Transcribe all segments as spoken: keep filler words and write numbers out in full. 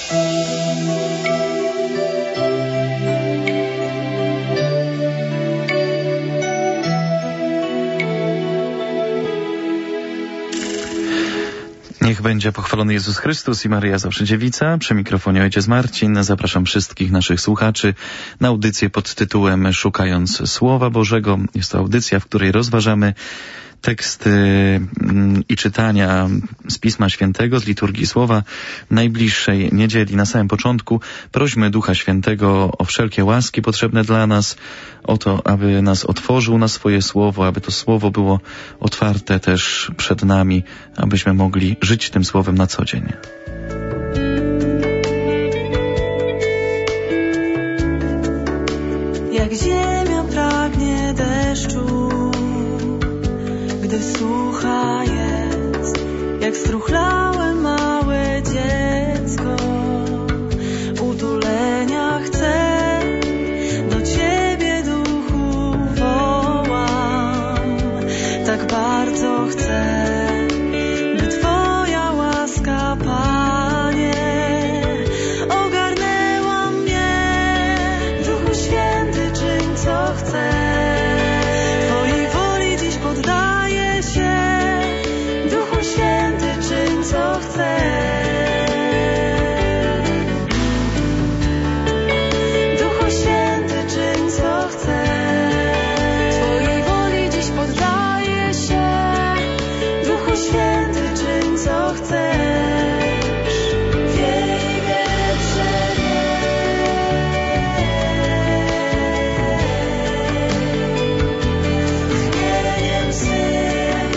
Niech będzie pochwalony Jezus Chrystus i Maryja zawsze dziewica. Przy mikrofonie ojciec Marcin. Zapraszam wszystkich naszych słuchaczy na audycję pod tytułem Szukając Słowa Bożego. Jest to audycja, w której rozważamy teksty i czytania z Pisma Świętego, z liturgii Słowa najbliższej niedzieli. Na samym początku prośmy Ducha Świętego o wszelkie łaski potrzebne dla nas, o to, aby nas otworzył na swoje Słowo, aby to Słowo było otwarte też przed nami, abyśmy mogli żyć tym Słowem na co dzień. Jak ziemia pragnie deszczu, gdy sucha jest, jak struchlałe małe dziecko, utulenia chcę, do Ciebie duchu wołam, tak bardzo chcę, by Twoja łaska, Panie, ogarnęła mnie, Duchu Święty, czyń co chcę. Twojej woli dziś poddaję się, Duchu Święty, czyń co chcę. Duchu Święty, czyń co chcę. Twojej woli dziś poddaję się, Duchu Święty, czyń co chcesz. Wiej, wietrze, chmieliem swym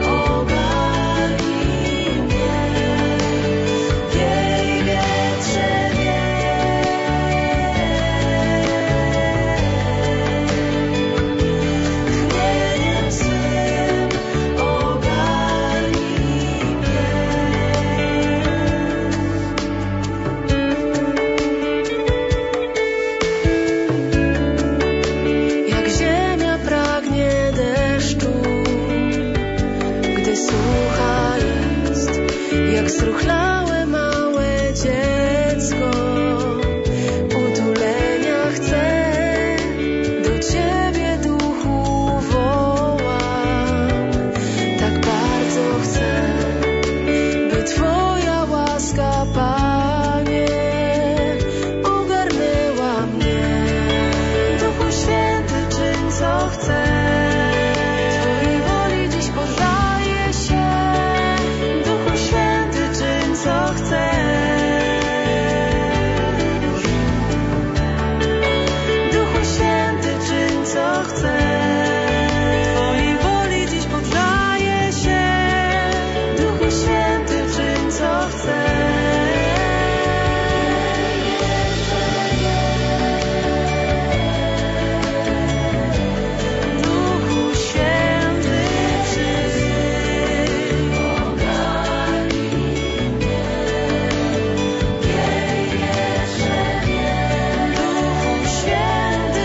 ogarnij mnie. Wiej, wietrze, chmieliem swym ogarnij mnie. Jak ziemia pragnie deszczu, gdy sucha jest, jak struchlałe małe dziecko, utulenia chcę, do Ciebie duchu wołam, tak bardzo chcę, by Twoja łaska, Panie, ogarnęła mnie. Duchu Święty, czyń co chcę. Twojej woli dziś poddaję się, Duchu Święty, czyń co chcę. Duchu Święty, czyń co chcę. Twojej woli dziś poddaję się, Duchu Święty, czyń co chcę. Duchu Święty, przyjdź, ogarnij mnie. Wiej, wietrze, wiej. Duchu Święty,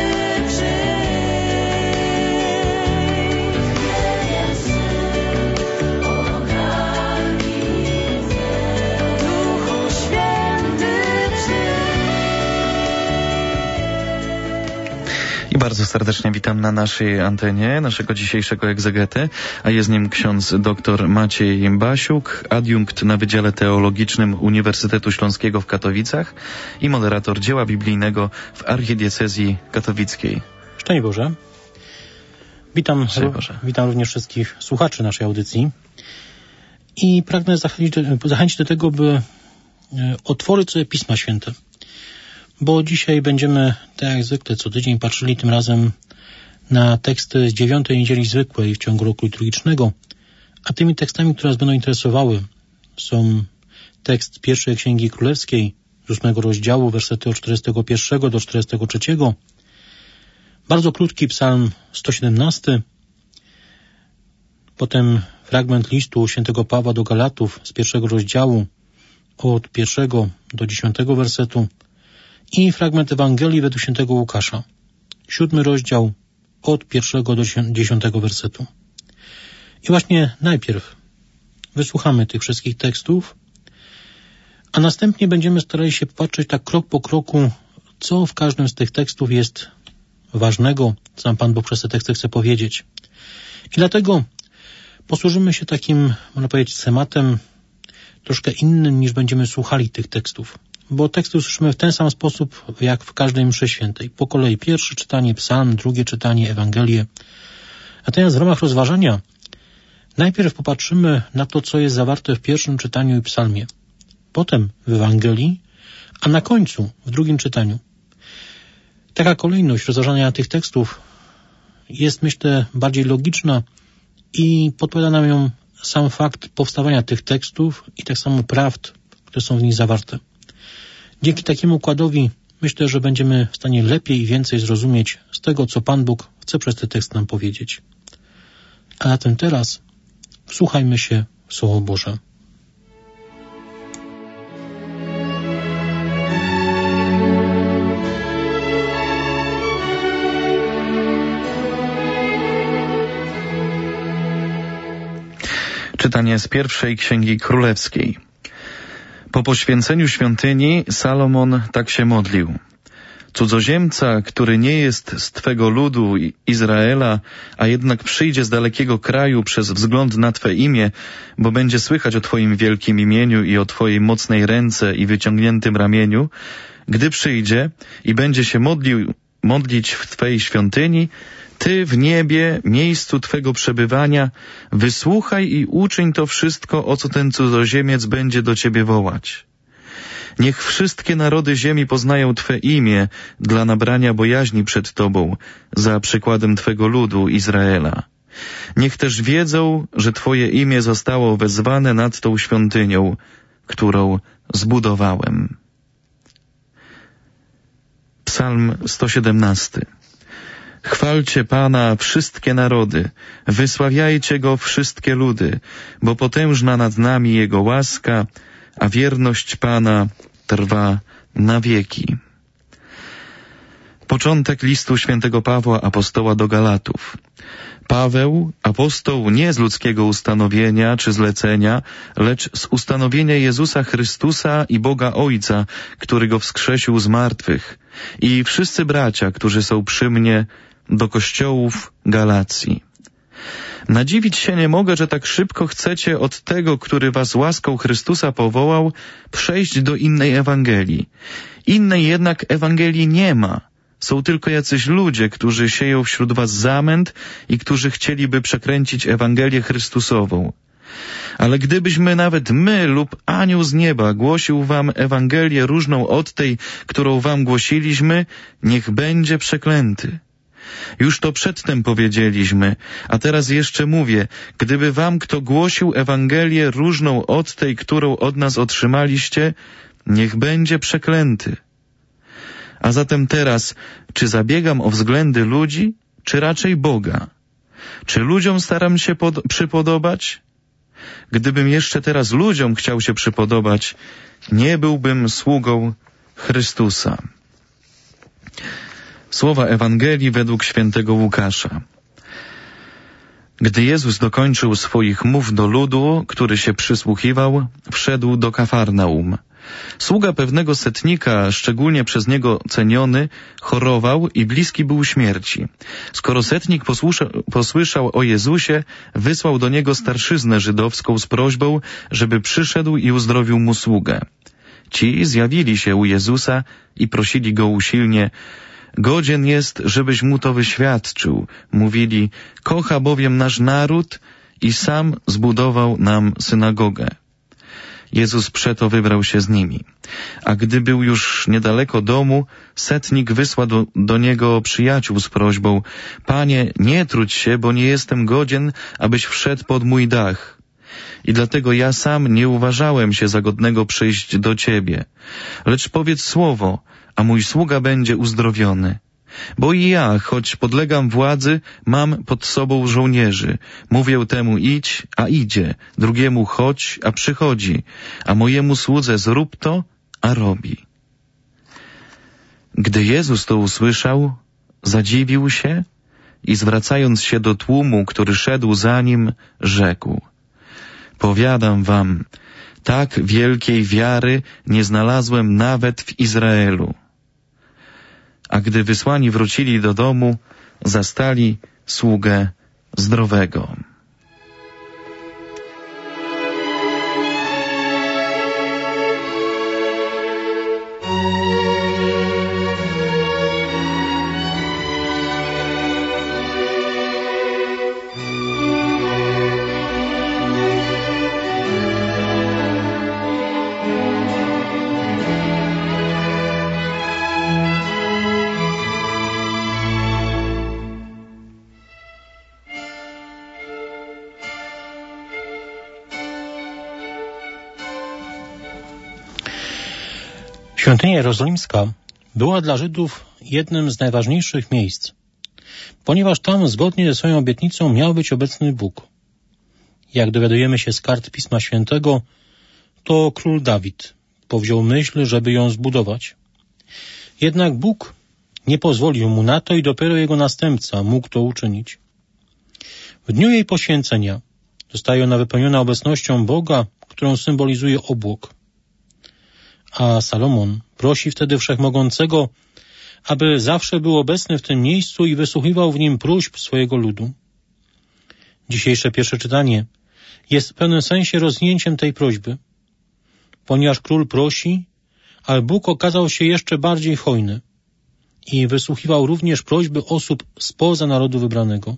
przyjdź, chmieliem swym ogarnij mnie. Duchu Święty, I bardzo serdecznie witam na naszej antenie naszego dzisiejszego egzegety, a jest nim ksiądz dr Maciej Basiuk, adiunkt na Wydziale Teologicznym Uniwersytetu Śląskiego w Katowicach i moderator dzieła biblijnego w archidiecezji katowickiej. Szczęść Boże. Witam, Szczęść Boże. witam również wszystkich słuchaczy naszej audycji i pragnę zachęcić, zachęcić do tego, by otworzyć sobie Pisma Święte, bo dzisiaj będziemy, tak jak zwykle, co tydzień patrzyli tym razem na teksty z dziewiątej niedzieli zwykłej w ciągu roku liturgicznego, a tymi tekstami, które nas będą interesowały, są tekst pierwszej Księgi Królewskiej z ósmego rozdziału, wersety od czterdziestego pierwszego do czterdziestego trzeciego, bardzo krótki psalm sto siedemnasty, potem fragment listu świętego Pawła do Galatów z pierwszego rozdziału od pierwszego do dziesiątego wersetu i fragment Ewangelii według świętego Łukasza, siódmy rozdział od pierwszego do dziesiątego wersetu. I właśnie najpierw wysłuchamy tych wszystkich tekstów, A następnie będziemy starali się popatrzeć tak krok po kroku, co w każdym z tych tekstów jest ważnego, co nam Pan Bóg przez te teksty chce powiedzieć. I dlatego posłużymy się takim, można powiedzieć, schematem troszkę innym, niż będziemy słuchali tych tekstów. Bo teksty usłyszymy w ten sam sposób, jak w każdej mszy świętej. Po kolei pierwsze czytanie psalm, drugie czytanie Ewangelię. Natomiast w ramach rozważania najpierw popatrzymy na to, co jest zawarte w pierwszym czytaniu i psalmie. Potem w Ewangelii, a na końcu w drugim czytaniu. Taka kolejność rozważania tych tekstów jest, myślę, bardziej logiczna i podpowiada nam ją sam fakt powstawania tych tekstów i tak samo prawd, które są w nich zawarte. Dzięki takiemu układowi myślę, że będziemy w stanie lepiej i więcej zrozumieć z tego, co Pan Bóg chce przez ten tekst nam powiedzieć. A zatem teraz wsłuchajmy się w Słowo Boże. Czytanie z pierwszej Księgi Królewskiej. Po poświęceniu świątyni Salomon tak się modlił. Cudzoziemca, który nie jest z Twego ludu Izraela, a jednak przyjdzie z dalekiego kraju przez wzgląd na Twe imię, bo będzie słychać o Twoim wielkim imieniu i o Twojej mocnej ręce i wyciągniętym ramieniu, gdy przyjdzie i będzie się modlił, modlić w Twej świątyni, Ty w niebie, miejscu Twego przebywania, wysłuchaj i uczyń to wszystko, o co ten cudzoziemiec będzie do Ciebie wołać. Niech wszystkie narody ziemi poznają Twe imię dla nabrania bojaźni przed Tobą, za przykładem Twego ludu Izraela. Niech też wiedzą, że Twoje imię zostało wezwane nad tą świątynią, którą zbudowałem. Psalm sto siedemnasty. Chwalcie Pana wszystkie narody, wysławiajcie Go wszystkie ludy, bo potężna nad nami Jego łaska, a wierność Pana trwa na wieki. Początek listu świętego Pawła apostoła do Galatów. Paweł, apostoł nie z ludzkiego ustanowienia czy zlecenia, lecz z ustanowienia Jezusa Chrystusa i Boga Ojca, który Go wskrzesił z martwych, i wszyscy bracia, którzy są przy mnie, do kościołów Galacji. Nadziwić się nie mogę, że tak szybko chcecie od tego, który was łaską Chrystusa powołał, przejść do innej Ewangelii. Innej jednak Ewangelii nie ma. Są tylko jacyś ludzie, którzy sieją wśród was zamęt i którzy chcieliby przekręcić Ewangelię Chrystusową. Ale gdybyśmy nawet my lub anioł z nieba głosił wam Ewangelię różną od tej, którą wam głosiliśmy, niech będzie przeklęty. Już to przedtem powiedzieliśmy, a teraz jeszcze mówię, gdyby wam kto głosił Ewangelię różną od tej, którą od nas otrzymaliście, niech będzie przeklęty. A zatem teraz, czy zabiegam o względy ludzi, czy raczej Boga? Czy ludziom staram się pod- przypodobać? Gdybym jeszcze teraz ludziom chciał się przypodobać, nie byłbym sługą Chrystusa. Słowa Ewangelii według świętego Łukasza. Gdy Jezus dokończył swoich mów do ludu, który się przysłuchiwał, wszedł do Kafarnaum. Sługa pewnego setnika, szczególnie przez niego ceniony, chorował i bliski był śmierci. Skoro setnik posłusza, posłyszał o Jezusie, wysłał do niego starszyznę żydowską z prośbą, żeby przyszedł i uzdrowił mu sługę. Ci zjawili się u Jezusa i prosili go usilnie: godzien jest, żebyś mu to wyświadczył. Mówili: kocha bowiem nasz naród i sam zbudował nam synagogę. Jezus przeto wybrał się z nimi. A gdy był już niedaleko domu, setnik wysłał do, do niego przyjaciół z prośbą: Panie, nie trudź się, bo nie jestem godzien, abyś wszedł pod mój dach. I dlatego ja sam nie uważałem się za godnego przyjść do Ciebie. Lecz powiedz słowo, a mój sługa będzie uzdrowiony. Bo i ja, choć podlegam władzy, mam pod sobą żołnierzy. Mówię temu: idź, a idzie, drugiemu: chodź, a przychodzi, a mojemu słudze: zrób to, a robi. Gdy Jezus to usłyszał, zadziwił się i zwracając się do tłumu, który szedł za nim, rzekł: powiadam wam, Tak wielkiej wiary nie znalazłem nawet w Izraelu. A gdy wysłani wrócili do domu, zastali sługę zdrowego. Świątynia jerozolimska była dla Żydów jednym z najważniejszych miejsc, ponieważ tam zgodnie ze swoją obietnicą miał być obecny Bóg. Jak dowiadujemy się z kart Pisma Świętego, to król Dawid powziął myśl, żeby ją zbudować. Jednak Bóg nie pozwolił mu na to i dopiero jego następca mógł to uczynić. W dniu jej poświęcenia zostaje ona wypełniona obecnością Boga, którą symbolizuje obłok. A Salomon prosi wtedy Wszechmogącego, aby zawsze był obecny w tym miejscu i wysłuchiwał w nim próśb swojego ludu. Dzisiejsze pierwsze czytanie jest w pewnym sensie rozwinięciem tej prośby, ponieważ król prosi, ale Bóg okazał się jeszcze bardziej hojny i wysłuchiwał również prośby osób spoza narodu wybranego.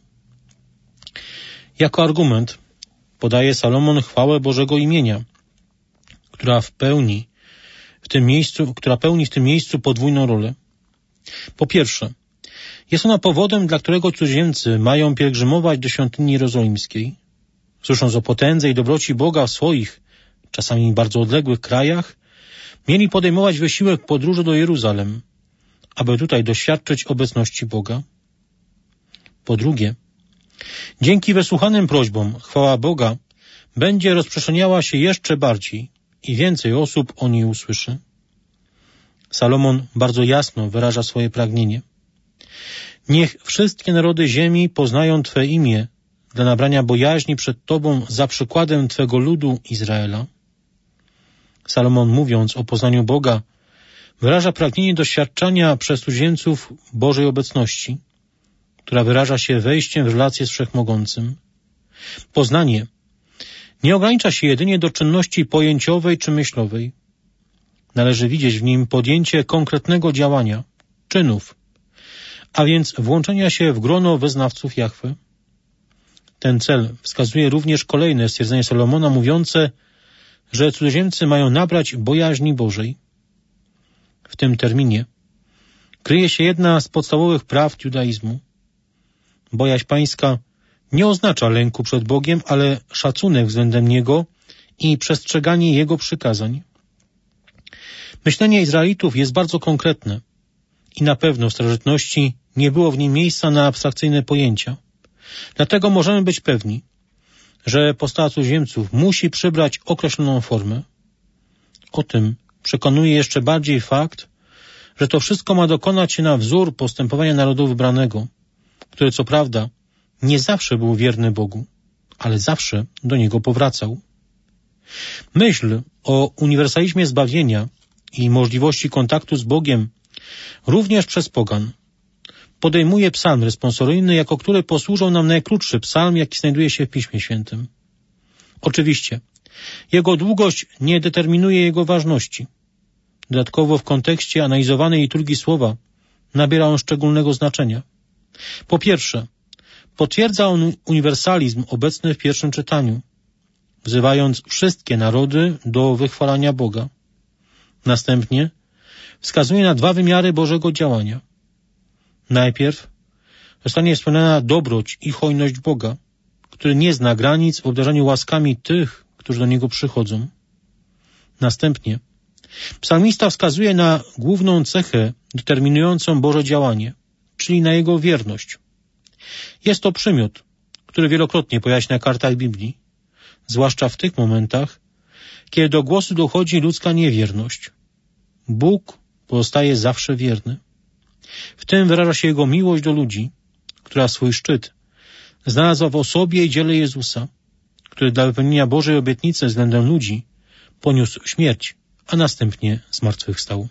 Jako argument podaje Salomon chwałę Bożego imienia, która w pełni w tym miejscu, która pełni w tym miejscu podwójną rolę. Po pierwsze, jest ona powodem, dla którego cudzoziemcy mają pielgrzymować do świątyni jerozolimskiej. Słysząc o potędze i dobroci Boga w swoich, czasami bardzo odległych krajach, mieli podejmować wysiłek podróży do Jeruzalem, aby tutaj doświadczyć obecności Boga. Po drugie, dzięki wysłuchanym prośbom chwała Boga będzie rozprzestrzeniała się jeszcze bardziej i więcej osób o niej usłyszy. Salomon bardzo jasno wyraża swoje pragnienie. Niech wszystkie narody ziemi poznają Twe imię dla nabrania bojaźni przed Tobą za przykładem Twego ludu Izraela. Salomon, mówiąc o poznaniu Boga, wyraża pragnienie doświadczania przez cudzoziemców Bożej obecności, która wyraża się wejściem w relację z Wszechmogącym. Poznanie nie ogranicza się jedynie do czynności pojęciowej czy myślowej. Należy widzieć w nim podjęcie konkretnego działania, czynów, a więc włączenia się w grono wyznawców Jahwe. Ten cel wskazuje również kolejne stwierdzenie Salomona mówiące, że cudzoziemcy mają nabrać bojaźni Bożej. W tym terminie kryje się jedna z podstawowych praw judaizmu. Bojaźń pańska nie oznacza lęku przed Bogiem, ale szacunek względem Niego i przestrzeganie Jego przykazań. Myślenie Izraelitów jest bardzo konkretne i na pewno w starożytności nie było w nim miejsca na abstrakcyjne pojęcia. Dlatego możemy być pewni, że postawa cudzoziemców musi przybrać określoną formę. O tym przekonuje jeszcze bardziej fakt, że to wszystko ma dokonać się na wzór postępowania narodu wybranego, który co prawda nie zawsze był wierny Bogu, ale zawsze do Niego powracał. Myśl o uniwersalizmie zbawienia i możliwości kontaktu z Bogiem również przez pogan podejmuje psalm responsoryjny, jako który posłużył nam najkrótszy psalm, jaki znajduje się w Piśmie Świętym. Oczywiście, jego długość nie determinuje jego ważności. Dodatkowo w kontekście analizowanej liturgii słowa nabiera on szczególnego znaczenia. Po pierwsze, potwierdza on uniwersalizm obecny w pierwszym czytaniu, wzywając wszystkie narody do wychwalania Boga. Następnie wskazuje na dwa wymiary Bożego działania. Najpierw zostanie wspomniana dobroć i hojność Boga, który nie zna granic w obdarzaniu łaskami tych, którzy do Niego przychodzą. Następnie psalmista wskazuje na główną cechę determinującą Boże działanie, czyli na Jego wierność. Jest to przymiot, który wielokrotnie pojawia się na kartach Biblii, zwłaszcza w tych momentach, kiedy do głosu dochodzi ludzka niewierność. Bóg pozostaje zawsze wierny. W tym wyraża się Jego miłość do ludzi, która swój szczyt znalazła w osobie i dziele Jezusa, który dla wypełnienia Bożej obietnicy względem ludzi poniósł śmierć, a następnie zmartwychwstał.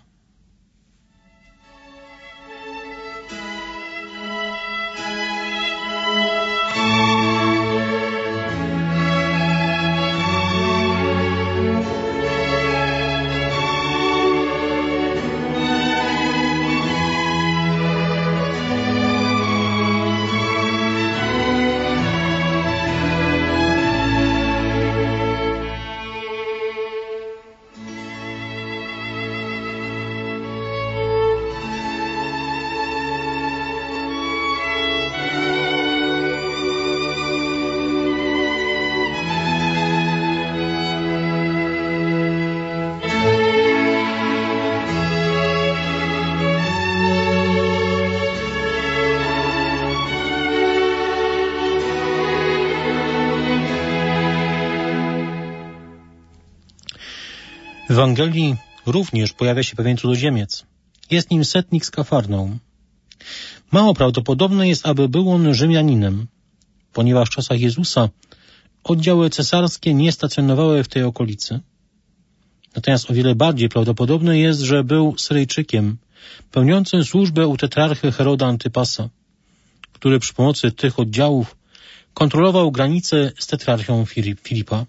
W Ewangelii również pojawia się pewien cudzoziemiec. Jest nim setnik z Kafarnaum. Mało prawdopodobne jest, aby był on Rzymianinem, ponieważ w czasach Jezusa oddziały cesarskie nie stacjonowały w tej okolicy. Natomiast o wiele bardziej prawdopodobne jest, że był Syryjczykiem, pełniącym służbę u tetrarchy Heroda Antypasa, który przy pomocy tych oddziałów kontrolował granice z tetrarchią Filipa.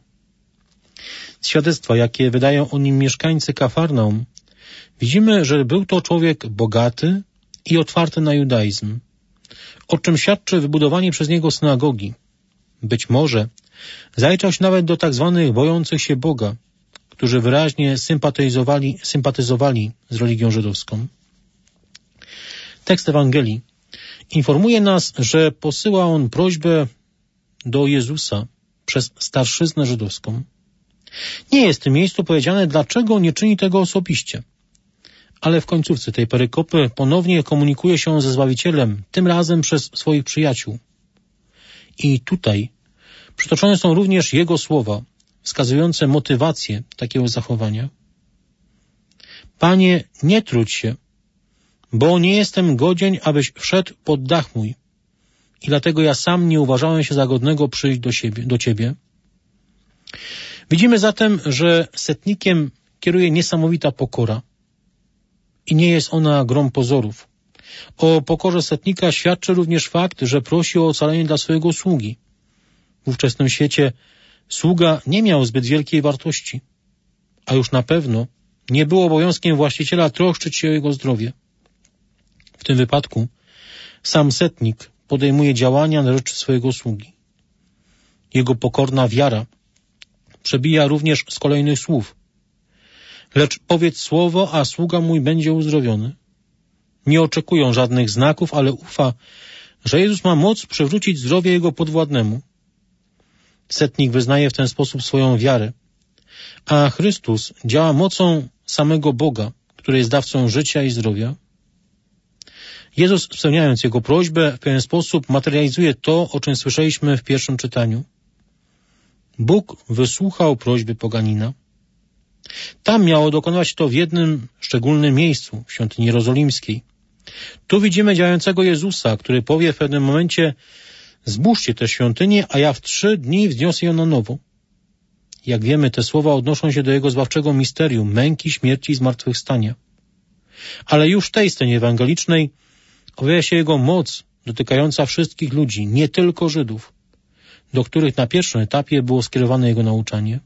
Z świadectwa, jakie wydają o nim mieszkańcy Kafarnaum, widzimy, że był to człowiek bogaty i otwarty na judaizm, o czym świadczy wybudowanie przez niego synagogi. Być może zaliczał się nawet do tak zwanych bojących się Boga, którzy wyraźnie sympatyzowali, sympatyzowali z religią żydowską. Tekst Ewangelii informuje nas, że posyła on prośbę do Jezusa przez starszyznę żydowską. Nie jest w tym miejscu powiedziane, dlaczego nie czyni tego osobiście. Ale w końcówce tej perykopy ponownie komunikuje się ze Zbawicielem, tym razem przez swoich przyjaciół. I tutaj przytoczone są również jego słowa, wskazujące motywację takiego zachowania. Panie, nie trudź się, bo nie jestem godzien, abyś wszedł pod dach mój. I dlatego ja sam nie uważałem się za godnego przyjść do siebie, do Ciebie. Widzimy zatem, że setnikiem kieruje niesamowita pokora. I nie jest ona grą pozorów. O pokorze setnika świadczy również fakt, że prosi o ocalenie dla swojego sługi. W ówczesnym świecie sługa nie miał zbyt wielkiej wartości, a już na pewno nie było obowiązkiem właściciela troszczyć się o jego zdrowie. W tym wypadku sam setnik podejmuje działania na rzecz swojego sługi. Jego pokorna wiara przebija również z kolejnych słów. Lecz powiedz słowo, a sługa mój będzie uzdrowiony. Nie oczekują żadnych znaków, ale ufa, że Jezus ma moc przywrócić zdrowie jego podwładnemu. Setnik wyznaje w ten sposób swoją wiarę, a Chrystus działa mocą samego Boga, który jest dawcą życia i zdrowia. Jezus, spełniając jego prośbę, w pewien sposób materializuje to, o czym słyszeliśmy w pierwszym czytaniu. Bóg wysłuchał prośby poganina. Tam miało dokonać to w jednym szczególnym miejscu, w świątyni jerozolimskiej. Tu widzimy działającego Jezusa, który powie w pewnym momencie: zbóżcie tę świątynię, a ja w trzy dni wzniosę ją na nowo. Jak wiemy, te słowa odnoszą się do jego zbawczego misterium, męki, śmierci i zmartwychwstania. Ale już w tej scenie ewangelicznej objawia się jego moc dotykająca wszystkich ludzi, nie tylko Żydów, do których na pierwszym etapie było skierowane jego nauczanie.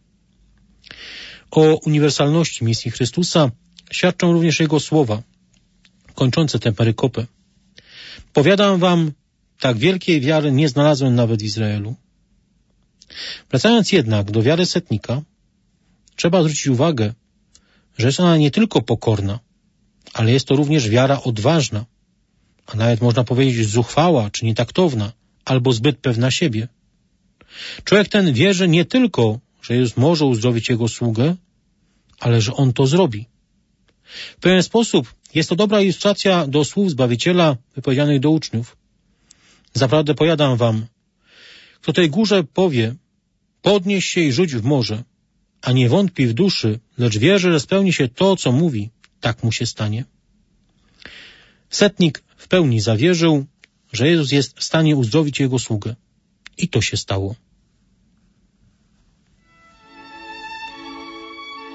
O uniwersalności misji Chrystusa świadczą również jego słowa, kończące tę perykopę. Powiadam wam, tak wielkiej wiary nie znalazłem nawet w Izraelu. Wracając jednak do wiary setnika, trzeba zwrócić uwagę, że jest ona nie tylko pokorna, ale jest to również wiara odważna, a nawet można powiedzieć zuchwała czy nietaktowna, albo zbyt pewna siebie. Człowiek ten wierzy nie tylko, że Jezus może uzdrowić jego sługę, ale że On to zrobi. W pewien sposób jest to dobra ilustracja do słów Zbawiciela wypowiedzianych do uczniów. Zaprawdę powiadam wam, kto tej górze powie, podnieś się i rzuć w morze, a nie wątpi w duszy, lecz wierzy, że spełni się to, co mówi, tak mu się stanie. Setnik w pełni zawierzył, że Jezus jest w stanie uzdrowić jego sługę. I to się stało.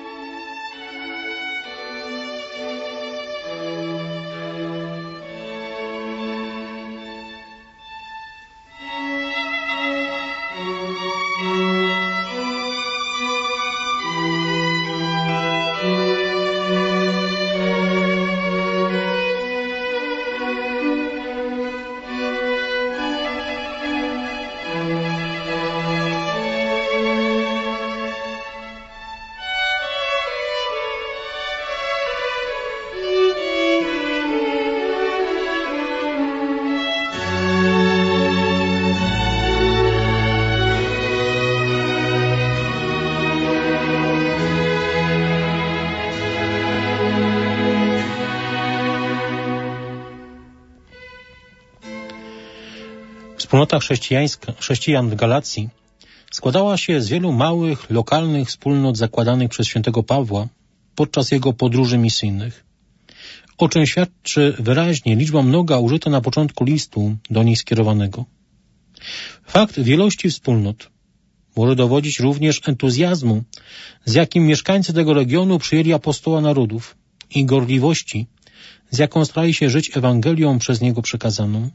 Wspólnota chrześcijańska, chrześcijan w Galacji składała się z wielu małych, lokalnych wspólnot zakładanych przez świętego Pawła podczas jego podróży misyjnych, o czym świadczy wyraźnie liczba mnoga użyta na początku listu do nich skierowanego. Fakt wielości wspólnot może dowodzić również entuzjazmu, z jakim mieszkańcy tego regionu przyjęli apostoła narodów i gorliwości, z jaką starali się żyć Ewangelią przez niego przekazaną.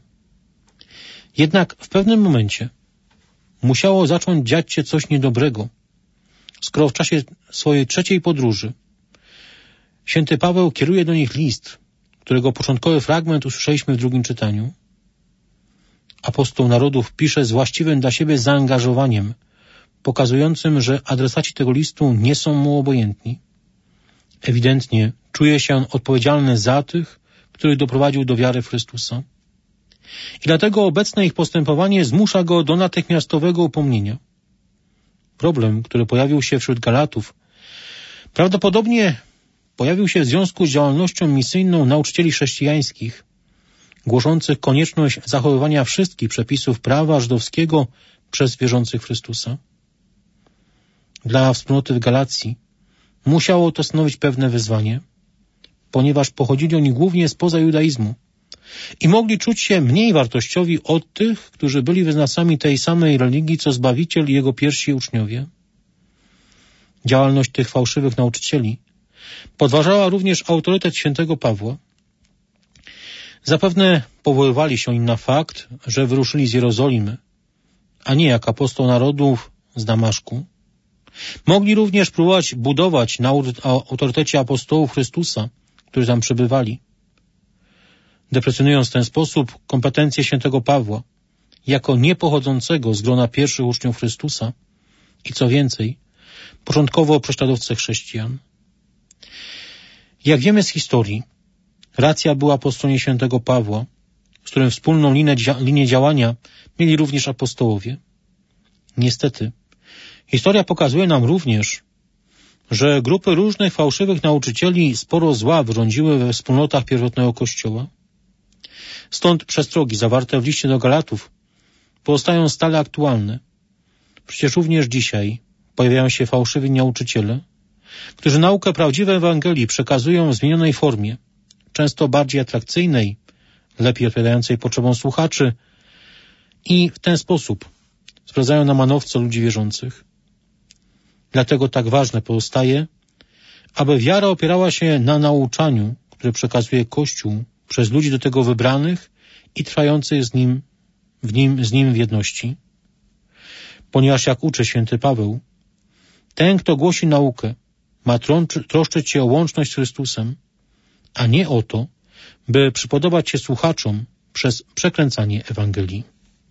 Jednak w pewnym momencie musiało zacząć dziać się coś niedobrego, skoro w czasie swojej trzeciej podróży święty Paweł kieruje do nich list, którego początkowy fragment usłyszeliśmy w drugim czytaniu. Apostoł narodów pisze z właściwym dla siebie zaangażowaniem, pokazującym, że adresaci tego listu nie są mu obojętni. Ewidentnie czuje się on odpowiedzialny za tych, których doprowadził do wiary w Chrystusa. I dlatego obecne ich postępowanie zmusza go do natychmiastowego upomnienia. Problem, który pojawił się wśród Galatów, prawdopodobnie pojawił się w związku z działalnością misyjną nauczycieli chrześcijańskich, głoszących konieczność zachowywania wszystkich przepisów prawa żydowskiego przez wierzących w Chrystusa. Dla wspólnoty w Galacji musiało to stanowić pewne wyzwanie, ponieważ pochodzili oni głównie spoza judaizmu i mogli czuć się mniej wartościowi od tych, którzy byli wyznawcami tej samej religii, co Zbawiciel i jego pierwsi uczniowie. Działalność tych fałszywych nauczycieli podważała również autorytet świętego Pawła. Zapewne powoływali się oni na fakt, że wyruszyli z Jerozolimy, a nie jak apostoł narodów z Damaszku. Mogli również próbować budować na autorytecie apostołów Chrystusa, którzy tam przebywali, deprecjonując w ten sposób kompetencje świętego Pawła jako niepochodzącego z grona pierwszych uczniów Chrystusa i co więcej, początkowo prześladowcę chrześcijan. Jak wiemy z historii, racja była po stronie świętego Pawła, z którym wspólną linię, linię działania mieli również apostołowie. Niestety, historia pokazuje nam również, że grupy różnych fałszywych nauczycieli sporo zła wyrządziły we wspólnotach pierwotnego Kościoła. Stąd przestrogi zawarte w liście do Galatów pozostają stale aktualne. Przecież również dzisiaj pojawiają się fałszywi nauczyciele, którzy naukę prawdziwej Ewangelii przekazują w zmienionej formie, często bardziej atrakcyjnej, lepiej odpowiadającej potrzebom słuchaczy i w ten sposób sprawdzają na manowce ludzi wierzących. Dlatego tak ważne pozostaje, aby wiara opierała się na nauczaniu, które przekazuje Kościół przez ludzi do tego wybranych i trwających z nim, w nim, z nim w jedności. Ponieważ jak uczy święty Paweł, ten, kto głosi naukę, ma trączy, troszczyć się o łączność z Chrystusem, a nie o to, by przypodobać się słuchaczom przez przekręcanie Ewangelii.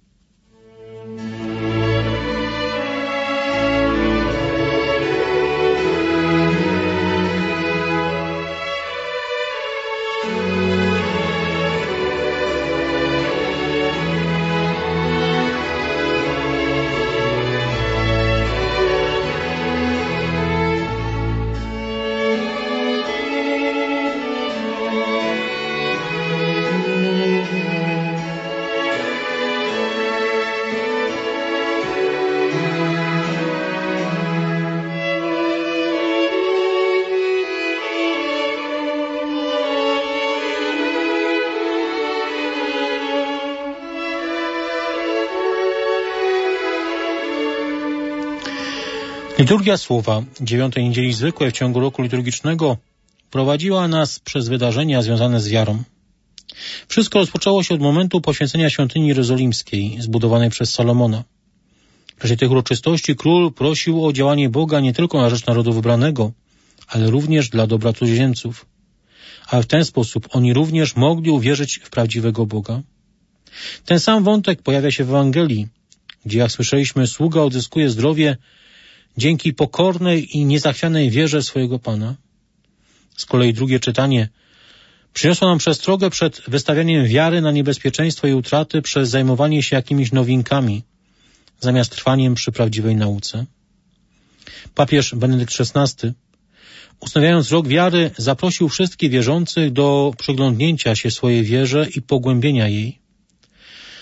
Liturgia Słowa dziewiątej niedzieli zwykłej w ciągu roku liturgicznego prowadziła nas przez wydarzenia związane z wiarą. Wszystko rozpoczęło się od momentu poświęcenia świątyni jerozolimskiej, zbudowanej przez Salomona. W czasie tych uroczystości król prosił o działanie Boga nie tylko na rzecz narodu wybranego, ale również dla dobra cudzoziemców. A w ten sposób oni również mogli uwierzyć w prawdziwego Boga. Ten sam wątek pojawia się w Ewangelii, gdzie, jak słyszeliśmy, sługa odzyskuje zdrowie dzięki pokornej i niezachwianej wierze swojego Pana. Z kolei drugie czytanie przyniosło nam przestrogę przed wystawianiem wiary na niebezpieczeństwo i utraty przez zajmowanie się jakimiś nowinkami, zamiast trwaniem przy prawdziwej nauce. Papież Benedykt szesnasty, ustanawiając rok wiary, zaprosił wszystkich wierzących do przyglądnięcia się swojej wierze i pogłębienia jej.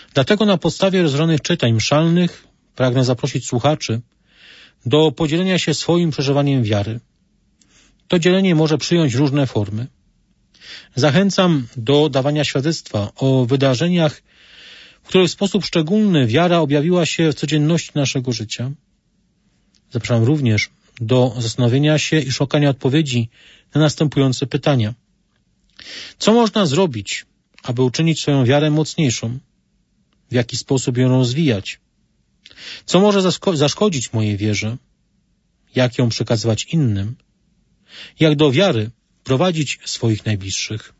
Dlatego na podstawie rozważanych czytań mszalnych pragnę zaprosić słuchaczy do podzielenia się swoim przeżywaniem wiary. To dzielenie może przyjąć różne formy. Zachęcam do dawania świadectwa o wydarzeniach, w których w sposób szczególny wiara objawiła się w codzienności naszego życia. Zapraszam również do zastanowienia się i szukania odpowiedzi na następujące pytania. Co można zrobić, aby uczynić swoją wiarę mocniejszą? W jaki sposób ją rozwijać? Co może zaszkodzić mojej wierze? Jak ją przekazywać innym? Jak do wiary prowadzić swoich najbliższych?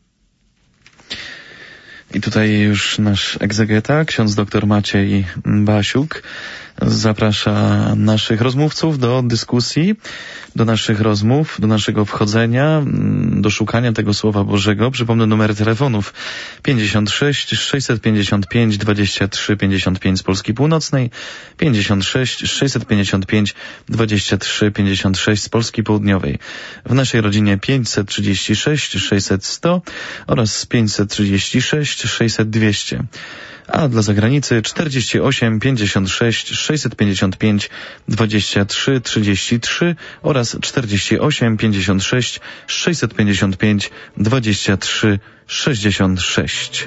I tutaj już nasz egzegeta, ksiądz dr Maciej Basiuk, zaprasza naszych rozmówców do dyskusji, do naszych rozmów, do naszego wchodzenia, do szukania tego Słowa Bożego. Przypomnę numery telefonów pięćdziesiąt sześć sześćset pięćdziesiąt pięć dwadzieścia trzy pięćdziesiąt pięć z Polski Północnej, pięćdziesiąt sześć sześćset pięćdziesiąt pięć dwadzieścia trzy pięćdziesiąt sześć z Polski Południowej. W naszej rodzinie pięćset trzydzieści sześć sześćset sto oraz pięćset trzydzieści sześć sześćset dwieście. A dla zagranicy czterdzieści osiem pięćdziesiąt sześć sześćset pięćdziesiąt pięć dwadzieścia trzy trzydzieści trzy oraz czterdzieści osiem pięćdziesiąt sześć sześćset pięćdziesiąt pięć dwadzieścia trzy sześćdziesiąt sześć.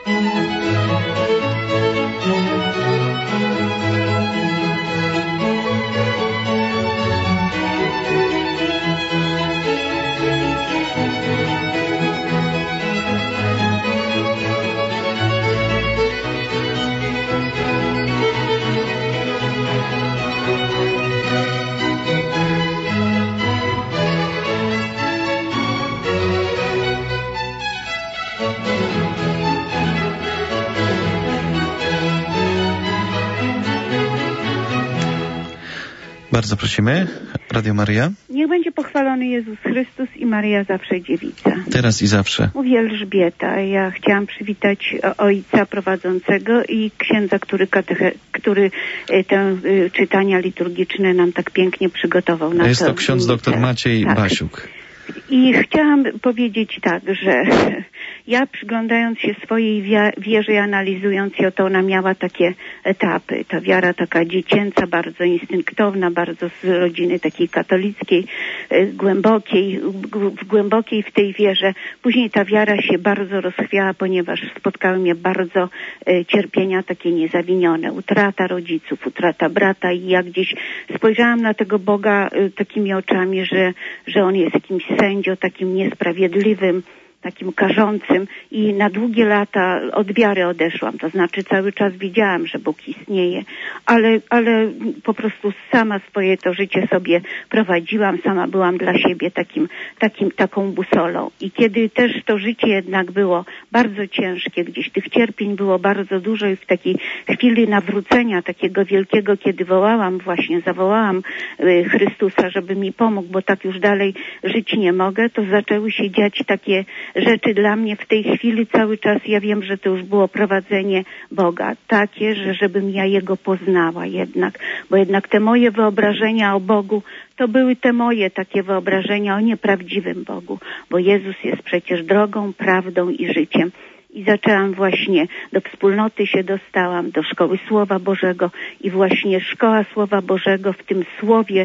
Bardzo prosimy. Radio Maryja. Niech będzie pochwalony Jezus Chrystus i Maryja zawsze dziewica. Teraz i zawsze. Mówi Elżbieta. Ja chciałam przywitać ojca prowadzącego i księdza, który, kateche, który te czytania liturgiczne nam tak pięknie przygotował. Na Jest to to ksiądz doktor Maciej tak. Basiuk. I chciałam powiedzieć tak, że ja przyglądając się swojej wierze i analizując ją, to ona miała takie etapy. Ta wiara taka dziecięca, bardzo instynktowna, bardzo z rodziny takiej katolickiej, głębokiej, głębokiej w tej wierze. Później ta wiara się bardzo rozchwiała, ponieważ spotkały mnie bardzo cierpienia takie niezawinione. Utrata rodziców, utrata brata i ja gdzieś spojrzałam na tego Boga takimi oczami, że, że On jest jakimś sędzią, takim niesprawiedliwym, takim karzącym i na długie lata od wiary odeszłam. To znaczy cały czas widziałam, że Bóg istnieje, ale, ale po prostu sama swoje to życie sobie prowadziłam, sama byłam dla siebie takim, takim, taką busolą. I kiedy też to życie jednak było bardzo ciężkie, gdzieś tych cierpień było bardzo dużo i w takiej chwili nawrócenia takiego wielkiego, kiedy wołałam właśnie, zawołałam Chrystusa, żeby mi pomógł, bo tak już dalej żyć nie mogę, to zaczęły się dziać takie rzeczy dla mnie w tej chwili cały czas. Ja wiem, że to już było prowadzenie Boga. Takie, że żebym ja Jego poznała jednak. Bo jednak te moje wyobrażenia o Bogu, to były te moje takie wyobrażenia o nieprawdziwym Bogu. Bo Jezus jest przecież drogą, prawdą i życiem. I zaczęłam właśnie, do wspólnoty się dostałam, do szkoły Słowa Bożego i właśnie szkoła Słowa Bożego, w tym Słowie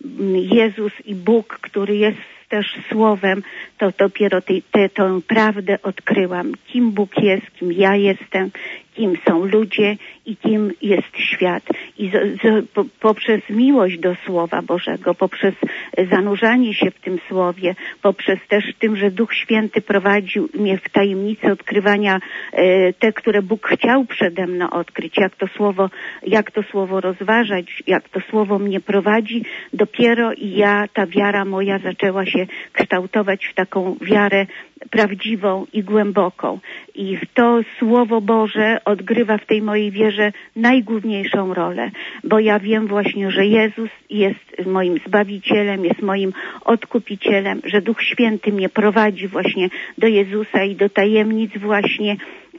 Jezus i Bóg, który jest też Słowem, to dopiero tej, te, tę prawdę odkryłam. Kim Bóg jest, kim ja jestem, kim są ludzie i kim jest świat. I z, z, po, poprzez miłość do Słowa Bożego, poprzez zanurzanie się w tym Słowie, poprzez też tym, że Duch Święty prowadził mnie w tajemnice odkrywania e, te, które Bóg chciał przede mną odkryć, jak to Słowo, jak to Słowo rozważać, jak to Słowo mnie prowadzi, dopiero i ja, ta wiara moja zaczęła się kształtować w taką wiarę prawdziwą i głęboką. I to Słowo Boże odgrywa w tej mojej wierze najgłówniejszą rolę, bo ja wiem właśnie, że Jezus jest moim Zbawicielem, jest moim Odkupicielem, że Duch Święty mnie prowadzi właśnie do Jezusa i do tajemnic właśnie y,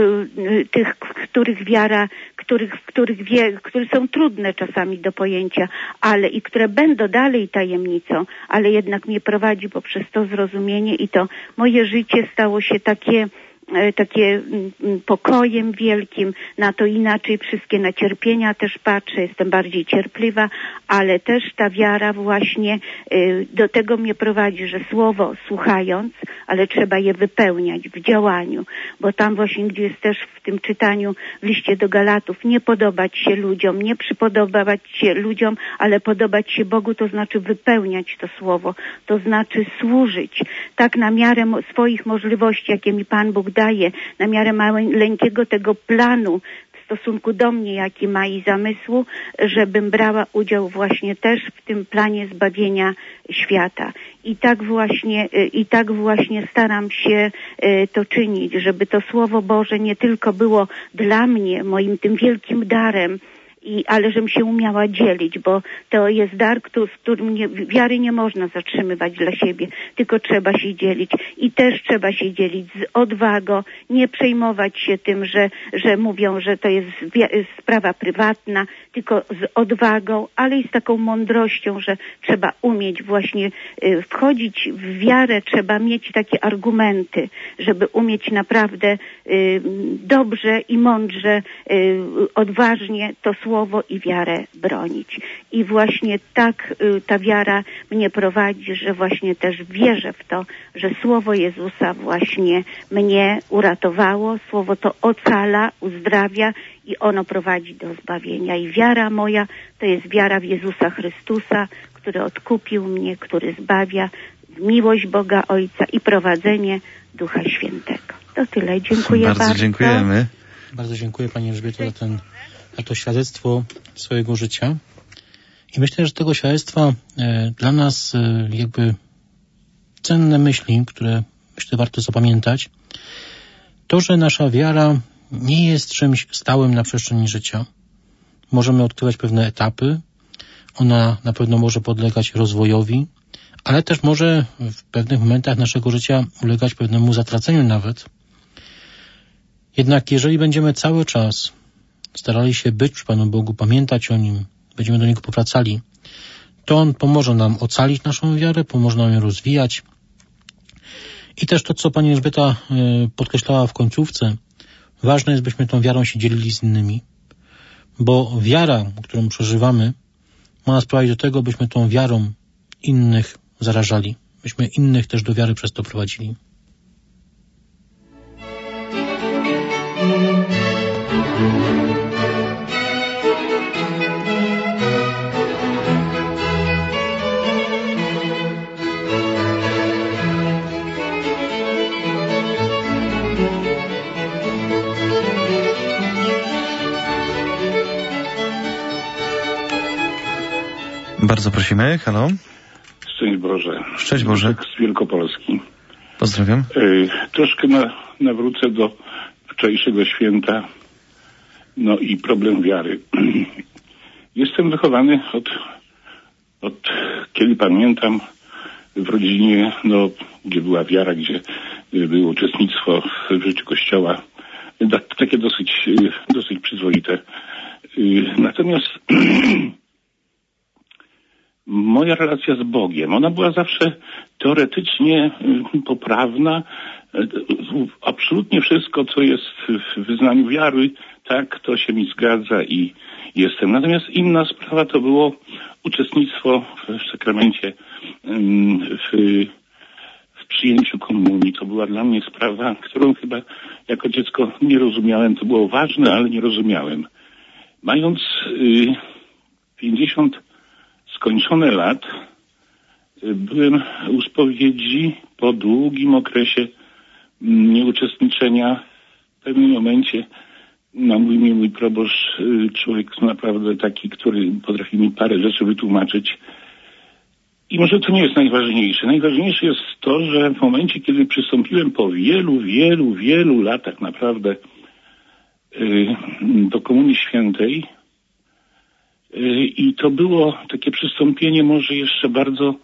y, tych, których wiara, których, których wie, które są trudne czasami do pojęcia, ale i które będą dalej tajemnicą, ale jednak mnie prowadzi poprzez to zrozumienie i to moje życie stało się takie takie pokojem wielkim, na to inaczej wszystkie na cierpienia też patrzę, jestem bardziej cierpliwa, ale też ta wiara właśnie do tego mnie prowadzi, że słowo słuchając, ale trzeba je wypełniać w działaniu, bo tam właśnie, gdzie jest też w tym czytaniu w liście do Galatów, nie podobać się ludziom, nie przypodobać się ludziom, ale podobać się Bogu, to znaczy wypełniać to słowo, to znaczy służyć tak na miarę swoich możliwości, jakie mi Pan Bóg daje, na miarę maleńkiego tego planu w stosunku do mnie, jaki ma i zamysłu, żebym brała udział właśnie też w tym planie zbawienia świata. I tak właśnie, i tak właśnie staram się to czynić, żeby to Słowo Boże nie tylko było dla mnie, moim tym wielkim darem, I, ale żebym się umiała dzielić, bo to jest dar, który, w którym nie, wiary nie można zatrzymywać dla siebie, tylko trzeba się dzielić. I też trzeba się dzielić z odwagą, nie przejmować się tym, że, że mówią, że to jest sprawa prywatna, tylko z odwagą, ale i z taką mądrością, że trzeba umieć właśnie y, wchodzić w wiarę, trzeba mieć takie argumenty, żeby umieć naprawdę y, dobrze i mądrze, y, odważnie to słowo słowo i wiarę bronić. I właśnie tak y, ta wiara mnie prowadzi, że właśnie też wierzę w to, że słowo Jezusa właśnie mnie uratowało, słowo to ocala, uzdrawia i ono prowadzi do zbawienia. I wiara moja to jest wiara w Jezusa Chrystusa, który odkupił mnie, który zbawia, miłość Boga Ojca i prowadzenie Ducha Świętego. To tyle. Dziękuję bardzo. Bardzo dziękujemy. Bardzo dziękuję Pani Elżbieto za, ten, za to świadectwo swojego życia. I myślę, że tego świadectwa e, dla nas e, jakby cenne myśli, które myślę warto zapamiętać, to, że nasza wiara nie jest czymś stałym na przestrzeni życia. Możemy odkrywać pewne etapy, ona na pewno może podlegać rozwojowi, ale też może w pewnych momentach naszego życia ulegać pewnemu zatraceniu nawet. Jednak jeżeli będziemy cały czas starali się być przy Panu Bogu, pamiętać o Nim, będziemy do Niego powracali, to On pomoże nam ocalić naszą wiarę, pomoże nam ją rozwijać. I też to, co Pani Elżbieta podkreślała w końcówce, ważne jest, byśmy tą wiarą się dzielili z innymi, bo wiara, którą przeżywamy, ma nas prowadzić do tego, byśmy tą wiarą innych zarażali, byśmy innych też do wiary przez to prowadzili. Bardzo prosimy. Halo. Szczęść Boże. Szczęść Boże. Z Wielkopolski. Pozdrawiam. Yy, troszkę na, nawrócę do wczorajszego święta. No i problem wiary. Jestem wychowany od, od kiedy pamiętam w rodzinie, no, gdzie była wiara, gdzie było uczestnictwo w życiu Kościoła. Takie dosyć, dosyć przyzwoite. Yy, natomiast moja relacja z Bogiem, ona była zawsze teoretycznie poprawna. Absolutnie wszystko, co jest w wyznaniu wiary, tak, to się mi zgadza i jestem. Natomiast inna sprawa to było uczestnictwo w sakramencie, w, w przyjęciu komunii. To była dla mnie sprawa, którą chyba jako dziecko nie rozumiałem. To było ważne, ale nie rozumiałem. Mając pięćdziesiąt skończone lat, byłem u spowiedzi po długim okresie nieuczestniczenia. W pewnym momencie namówił mnie mój proboszcz, człowiek naprawdę taki, który potrafi mi parę rzeczy wytłumaczyć. I może to nie jest najważniejsze. Najważniejsze jest to, że w momencie, kiedy przystąpiłem po wielu, wielu, wielu latach naprawdę do Komunii Świętej, i to było takie przystąpienie może jeszcze bardzo,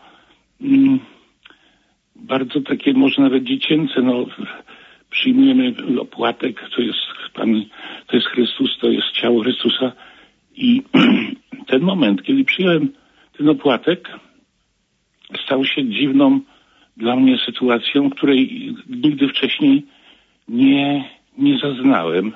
bardzo takie może nawet dziecięce. No, przyjmujemy opłatek, to jest Pan, to jest Chrystus, to jest ciało Chrystusa. I ten moment, kiedy przyjąłem ten opłatek, stał się dziwną dla mnie sytuacją, której nigdy wcześniej nie, nie zaznałem.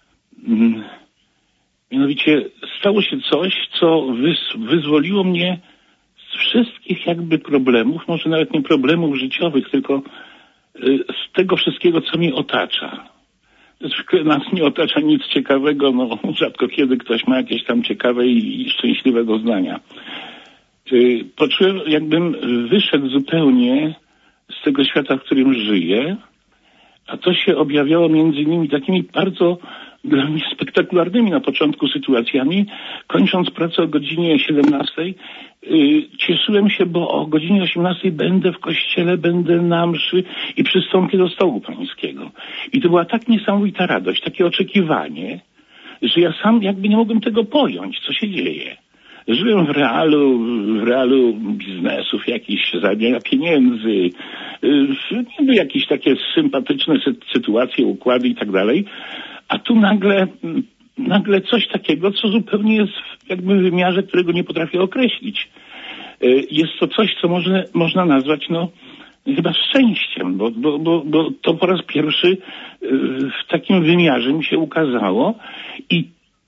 Mianowicie stało się coś, co wyzwoliło mnie z wszystkich jakby problemów, może nawet nie problemów życiowych, tylko z tego wszystkiego, co mnie otacza. Zwykle nas nie otacza nic ciekawego, no rzadko kiedy ktoś ma jakieś tam ciekawe i, i szczęśliwe doznania. Poczułem, jakbym wyszedł zupełnie z tego świata, w którym żyję, a to się objawiało między innymi takimi bardzo dla mnie spektakularnymi na początku sytuacjami. Kończąc pracę o godzinie siedemnastej, yy, cieszyłem się, bo o godzinie osiemnastej będę w kościele, będę na mszy i przystąpię do stołu pańskiego. I to była tak niesamowita radość, takie oczekiwanie, że ja sam jakby nie mogłem tego pojąć, co się dzieje. Żyłem w realu, w realu biznesów, jakichś zarabiania pieniędzy, yy, jakieś takie sympatyczne sy- sytuacje, układy i tak dalej. A tu nagle, nagle coś takiego, co zupełnie jest jakby w wymiarze, którego nie potrafię określić. Jest to coś, co można, można nazwać, no, chyba szczęściem, bo, bo, bo, bo to po raz pierwszy w takim wymiarze mi się ukazało i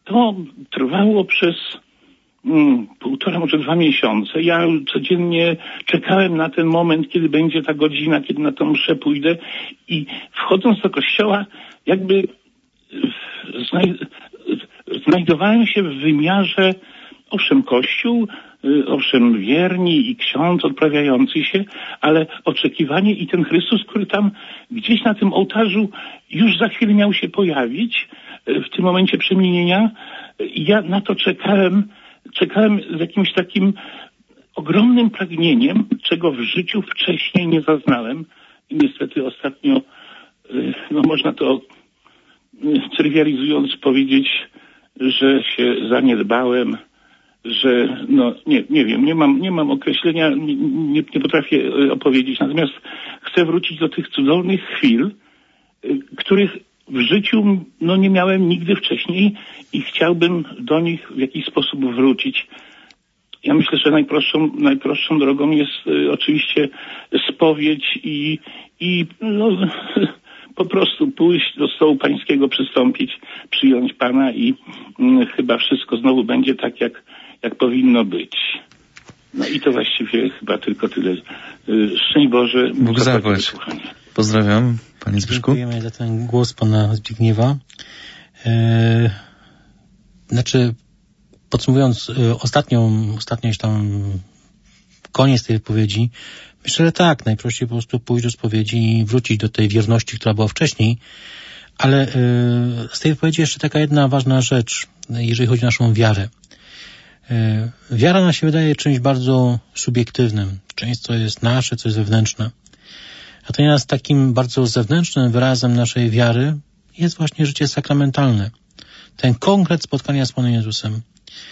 to trwało przez mm, półtora, może dwa miesiące. Ja codziennie czekałem na ten moment, kiedy będzie ta godzina, kiedy na tą mszę pójdę i wchodząc do kościoła jakby znaj- znajdowałem się w wymiarze, owszem, kościół, owszem, wierni i ksiądz odprawiający się, ale oczekiwanie i ten Chrystus, który tam gdzieś na tym ołtarzu już za chwilę miał się pojawić, w tym momencie przemienienia. Ja na to czekałem, czekałem z jakimś takim ogromnym pragnieniem, czego w życiu wcześniej nie zaznałem. I niestety ostatnio, no można to trywializując powiedzieć, że się zaniedbałem, że no nie, nie wiem, nie mam, nie mam określenia, nie, nie, nie potrafię opowiedzieć. Natomiast chcę wrócić do tych cudownych chwil, których w życiu no nie miałem nigdy wcześniej i chciałbym do nich w jakiś sposób wrócić. Ja myślę, że najprostszą, najprostszą drogą jest y, oczywiście spowiedź i, i no, po prostu pójść do stołu pańskiego, przystąpić, przyjąć Pana i y, chyba wszystko znowu będzie tak, jak, jak powinno być. No i to właściwie chyba tylko tyle. Y, szczęść Boże. Bóg zapłać. Pozdrawiam, Panie Zbyszku. Dziękujemy za ten głos Pana Zbigniewa. E, znaczy, podsumowując e, ostatnią, ostatnią tam koniec tej wypowiedzi, myślę, że tak, najprościej po prostu pójść do spowiedzi i wrócić do tej wierności, która była wcześniej. Ale e, z tej wypowiedzi jeszcze taka jedna ważna rzecz, jeżeli chodzi o naszą wiarę. E, wiara nam się wydaje czymś bardzo subiektywnym, czymś, co jest nasze, co jest wewnętrzne. Natomiast takim bardzo zewnętrznym wyrazem naszej wiary jest właśnie życie sakramentalne. Ten konkret spotkania z Panem Jezusem.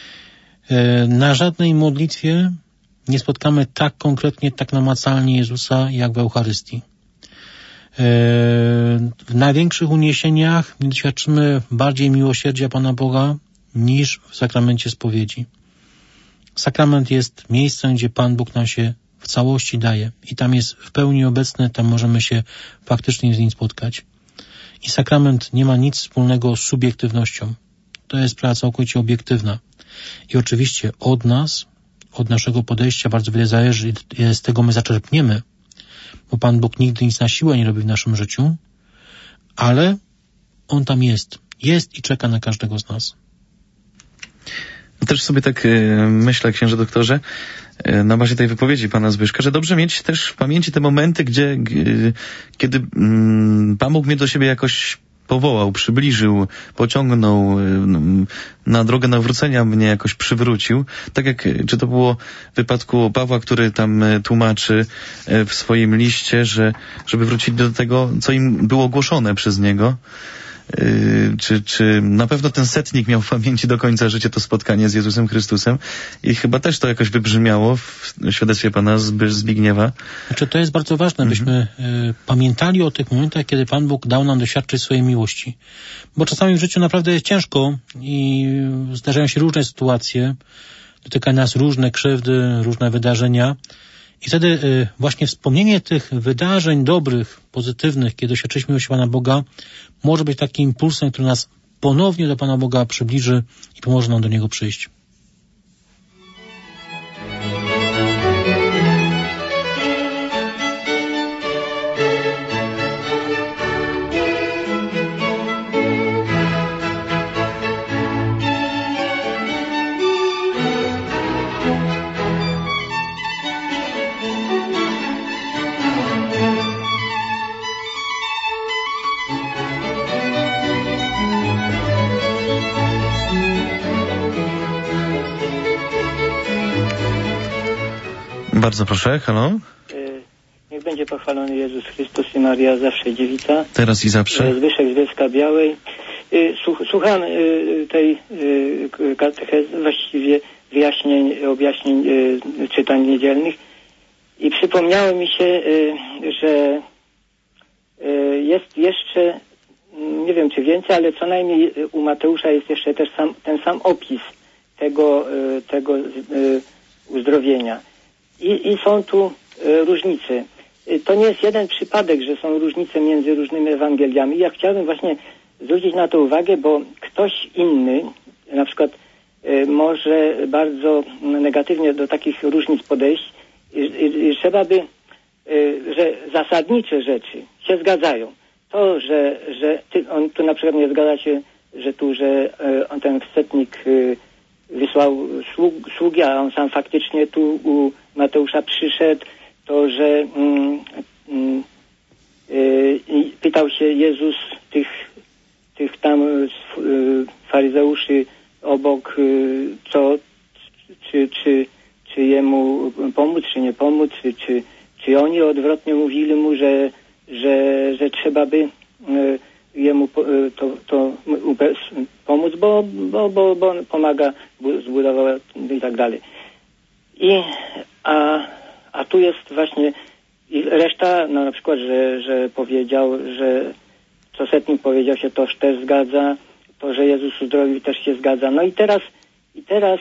Na żadnej modlitwie nie spotkamy tak konkretnie, tak namacalnie Jezusa, jak w Eucharystii. W największych uniesieniach nie doświadczymy bardziej miłosierdzia Pana Boga niż w sakramencie spowiedzi. Sakrament jest miejscem, gdzie Pan Bóg nam się w całości daje i tam jest w pełni obecny, tam możemy się faktycznie z nim spotkać. I sakrament nie ma nic wspólnego z subiektywnością. To jest sprawa całkowicie obiektywna. I oczywiście od nas, od naszego podejścia bardzo wiele zależy i z tego my zaczerpniemy, bo Pan Bóg nigdy nic na siłę nie robi w naszym życiu, ale On tam jest. Jest i czeka na każdego z nas. Też sobie tak myślę, księże doktorze, na bazie tej wypowiedzi Pana Zbyszka, że dobrze mieć też w pamięci te momenty, gdzie, kiedy Pan Bóg mnie do siebie jakoś powołał, przybliżył, pociągnął na drogę nawrócenia, mnie jakoś przywrócił. Tak jak, czy to było w wypadku Pawła, który tam tłumaczy w swoim liście, że żeby wrócić do tego, co im było głoszone przez niego. Yy, czy, czy na pewno ten setnik miał w pamięci do końca życia to spotkanie z Jezusem Chrystusem i chyba też to jakoś wybrzmiało w świadectwie Pana Zbigniewa. Znaczy to jest bardzo ważne, mhm. byśmy y, pamiętali o tych momentach, kiedy Pan Bóg dał nam doświadczyć swojej miłości. Bo czasami w życiu naprawdę jest ciężko i zdarzają się różne sytuacje, dotykają nas różne krzywdy, różne wydarzenia. I wtedy y, właśnie wspomnienie tych wydarzeń dobrych, pozytywnych, kiedy doświadczyliśmy miłości Pana Boga, może być takim impulsem, który nas ponownie do Pana Boga przybliży i pomoże nam do Niego przyjść. Bardzo proszę, halo. Niech będzie pochwalony Jezus Chrystus i Maria zawsze dziewica. Teraz i zawsze. Zbyszek z Bielska Białej. Słucham tej katechezy, właściwie wyjaśnień, objaśnień czytań niedzielnych i przypomniało mi się, że jest jeszcze, nie wiem czy więcej, ale co najmniej u Mateusza jest jeszcze też sam, ten sam opis tego, tego uzdrowienia. I, I są tu y, różnice. Y, to nie jest jeden przypadek, że są różnice między różnymi Ewangeliami. Ja chciałbym właśnie zwrócić na to uwagę, bo ktoś inny, na przykład y, może bardzo negatywnie do takich różnic podejść i, i, i trzeba by, y, że zasadnicze rzeczy się zgadzają. To, że, że ty, on tu na przykład nie zgadza się, że tu, że y, on ten setnik y, wysłał sług, sługi, a on sam faktycznie tu u Mateusza przyszedł, to, że mm, mm, y, pytał się Jezus tych, tych tam y, faryzeuszy obok, y, co, czy, czy, czy jemu pomóc, czy nie pomóc, czy, czy, czy oni odwrotnie mówili mu, że, że, że trzeba by y, jemu to, to pomóc, bo, bo, bo, bo on pomaga, zbudował i tak dalej. I, a, a tu jest właśnie i reszta, no na przykład, że, że powiedział, że co setnik powiedział się toż też zgadza, to, że Jezus uzdrowił też się zgadza. No i teraz, i teraz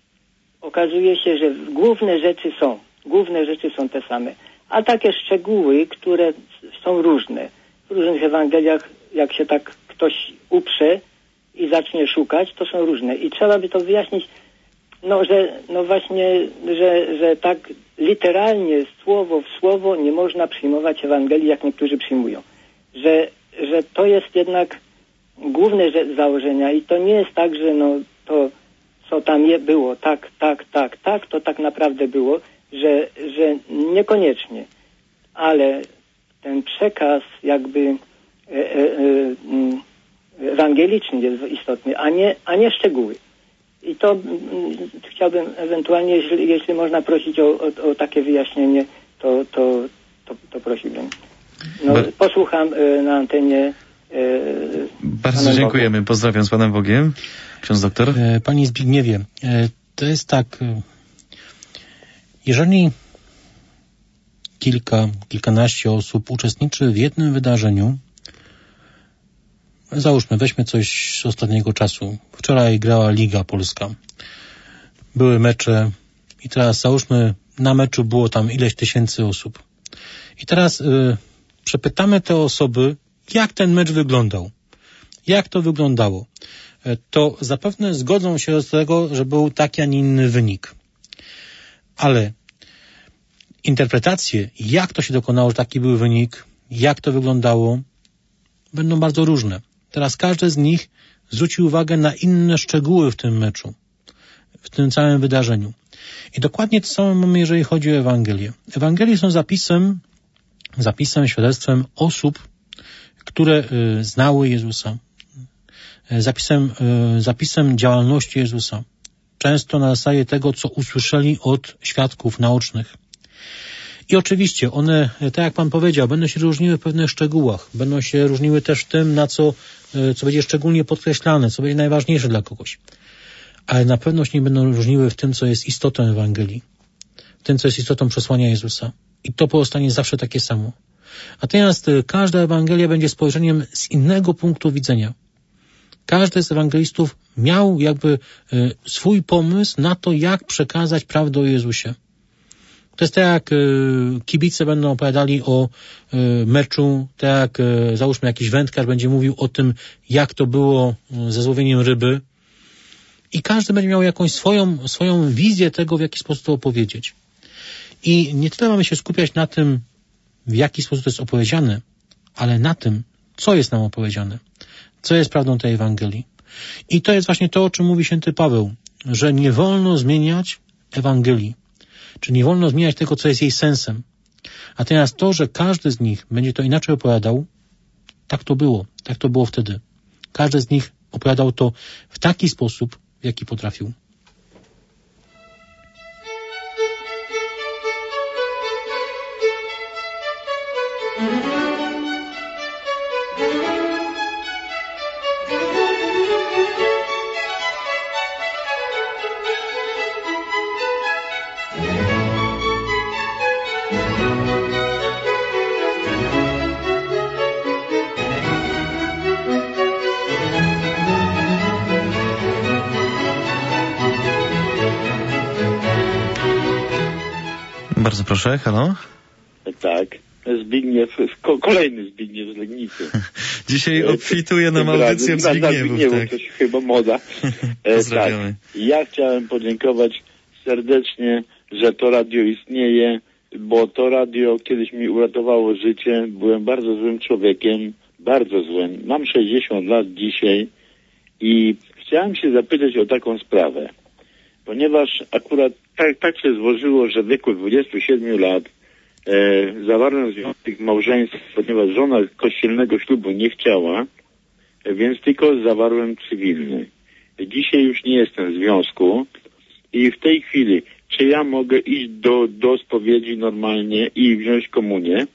okazuje się, że główne rzeczy są, główne rzeczy są te same, a takie szczegóły, które są różne. W różnych Ewangeliach, jak się tak ktoś uprze i zacznie szukać, to są różne. I trzeba by to wyjaśnić, no, że, no właśnie, że, że tak literalnie, słowo w słowo nie można przyjmować Ewangelii, jak niektórzy przyjmują. Że, że to jest jednak główne założenia i to nie jest tak, że no to, co tam je było, tak, tak, tak, tak, to tak naprawdę było, że, że niekoniecznie. Ale ten przekaz jakby e, e, e, ewangeliczny jest istotny, a nie, a nie szczegóły. I to m, chciałbym ewentualnie, jeśli, jeśli można prosić o, o, o takie wyjaśnienie, to, to, to, to prosiłbym. No, Ba- posłucham e, na antenie. E, Bardzo dziękujemy. Bogiem. Pozdrawiam z Panem Bogiem. Ksiądz doktor. E, Panie Zbigniewie, e, to jest tak, e, jeżeli kilka, kilkanaście osób uczestniczy w jednym wydarzeniu, załóżmy, weźmy coś z ostatniego czasu. Wczoraj grała Liga Polska. Były mecze i teraz załóżmy, na meczu było tam ileś tysięcy osób. I teraz y, przepytamy te osoby, jak ten mecz wyglądał. Jak to wyglądało. Y, to zapewne zgodzą się do tego, że był taki, a nie inny wynik. Ale interpretacje, jak to się dokonało, że taki był wynik, jak to wyglądało, będą bardzo różne. Teraz każdy z nich zwróci uwagę na inne szczegóły w tym meczu, w tym całym wydarzeniu. I dokładnie to samo mamy, jeżeli chodzi o Ewangelię. Ewangelie są zapisem, zapisem, świadectwem osób, które y, znały Jezusa, y, zapisem, y, zapisem działalności Jezusa. Często na zasadzie tego, co usłyszeli od świadków naocznych. I oczywiście one, tak jak Pan powiedział, będą się różniły w pewnych szczegółach. Będą się różniły też w tym, na co, co będzie szczególnie podkreślane, co będzie najważniejsze dla kogoś. Ale na pewno się nie będą różniły w tym, co jest istotą Ewangelii. W tym, co jest istotą przesłania Jezusa. I to pozostanie zawsze takie samo. Natomiast każda Ewangelia będzie spojrzeniem z innego punktu widzenia. Każdy z ewangelistów miał jakby swój pomysł na to, jak przekazać prawdę o Jezusie. To jest tak, jak y, kibice będą opowiadali o y, meczu, tak jak y, załóżmy jakiś wędkarz będzie mówił o tym, jak to było y, ze złowieniem ryby. I każdy będzie miał jakąś swoją, swoją wizję tego, w jaki sposób to opowiedzieć. I nie tyle mamy się skupiać na tym, w jaki sposób to jest opowiedziane, ale na tym, co jest nam opowiedziane, co jest prawdą tej Ewangelii. I to jest właśnie to, o czym mówi święty Paweł, że nie wolno zmieniać Ewangelii. Czyli nie wolno zmieniać tego, co jest jej sensem. Natomiast to, że każdy z nich będzie to inaczej opowiadał, tak to było. Tak to było wtedy. Każdy z nich opowiadał to w taki sposób, w jaki potrafił. Bardzo proszę, halo? Tak. Zbigniew, ko- kolejny Zbigniew z Legnicy. Dzisiaj obfituje nam Tym razem audycję w na- na Zbigniewów, Zbigniewów, tak. to się chyba moda. E, Pozdrawiamy. tak. Ja chciałem podziękować serdecznie, że to radio istnieje, bo to radio kiedyś mi uratowało życie. Byłem bardzo złym człowiekiem, bardzo złym. Mam sześćdziesiąt lat dzisiaj i chciałem się zapytać o taką sprawę. Ponieważ akurat tak, tak się złożyło, że w wieku dwudziestu siedmiu lat e, zawarłem związek małżeństwa, ponieważ żona kościelnego ślubu nie chciała, e, więc tylko zawarłem cywilny. Dzisiaj już nie jestem w związku i w tej chwili, czy ja mogę iść do, do spowiedzi normalnie i wziąć komunię?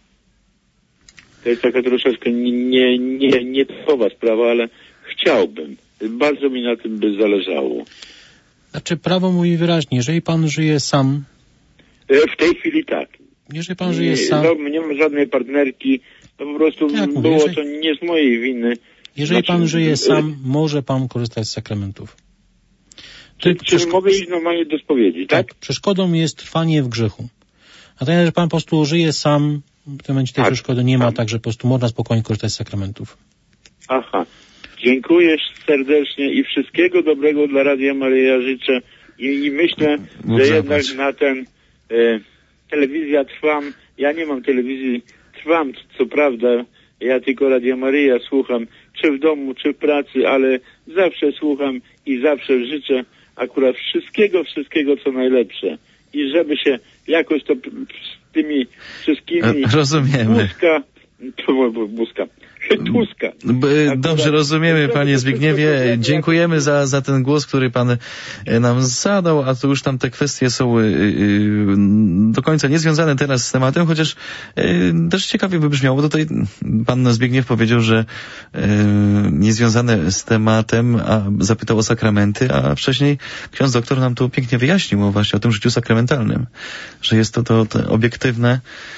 To jest taka troszeczkę nie, nie, nie, nie typowa sprawa, ale chciałbym. Bardzo mi na tym by zależało. Znaczy prawo mówi wyraźnie, jeżeli pan żyje sam, E, W tej chwili tak. jeżeli pan żyje sam, No, nie mam żadnej partnerki. To po prostu Tak, mówię, było jeżeli- to nie z mojej winy. jeżeli pan Znaczy, żyje e, sam, może pan korzystać z sakramentów. Czy, Tylko czy przeszko- mogę iść normalnie do spowiedzi, tak? tak, przeszkodą jest trwanie w grzechu. A tak, że pan po prostu żyje sam, w tym momencie tej Tak, przeszkody nie ma, tak. także po prostu można spokojnie korzystać z sakramentów. Aha. Dziękuję serdecznie i wszystkiego dobrego dla Radia Maryja życzę. I, i myślę, Bóg że zapłać. jednak na ten e, telewizja Trwam. Ja nie mam telewizji Trwam, co prawda. Ja tylko Radia Maryja słucham, czy w domu, czy w pracy, ale zawsze słucham i zawsze życzę akurat wszystkiego, wszystkiego, co najlepsze. I żeby się jakoś to p- z tymi wszystkimi... E, rozumiemy. Buzka, to buzka, Tuska. B- Dobrze rozumiemy, panie Zbigniewie. Dziękujemy za, za ten głos, który pan e, nam zadał, a to już tam te kwestie są y, y, do końca niezwiązane teraz z tematem, chociaż y, też ciekawie by brzmiało, bo tutaj pan Zbigniew powiedział, że y, niezwiązane z tematem, a zapytał o sakramenty, a wcześniej ksiądz doktor nam tu pięknie wyjaśnił właśnie o tym życiu sakramentalnym, że jest to, to, to obiektywne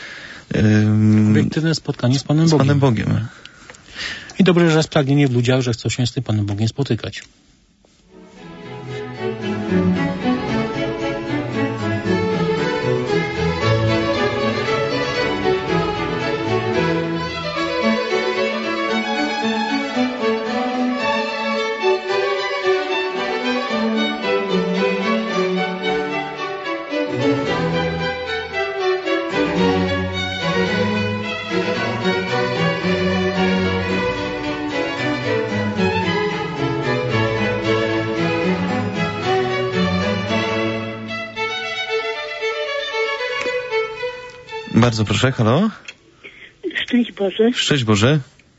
y, Obiektywne spotkanie z Panem z Bogiem. Panem Bogiem. I dobrze, że jest pragnienie w ludziach, że chcą się z tym Panem Bogiem spotykać. Bardzo proszę, halo? Szczęść Boże. Szczęść Boże.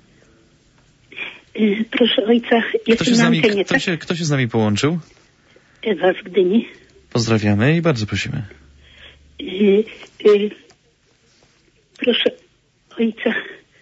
Y, Proszę ojca, Kto jestem się, z na nami, antenie, kto, tak? się, kto się z nami połączył? Ewa z Gdyni. Pozdrawiamy i bardzo prosimy. Y, y, Proszę ojca,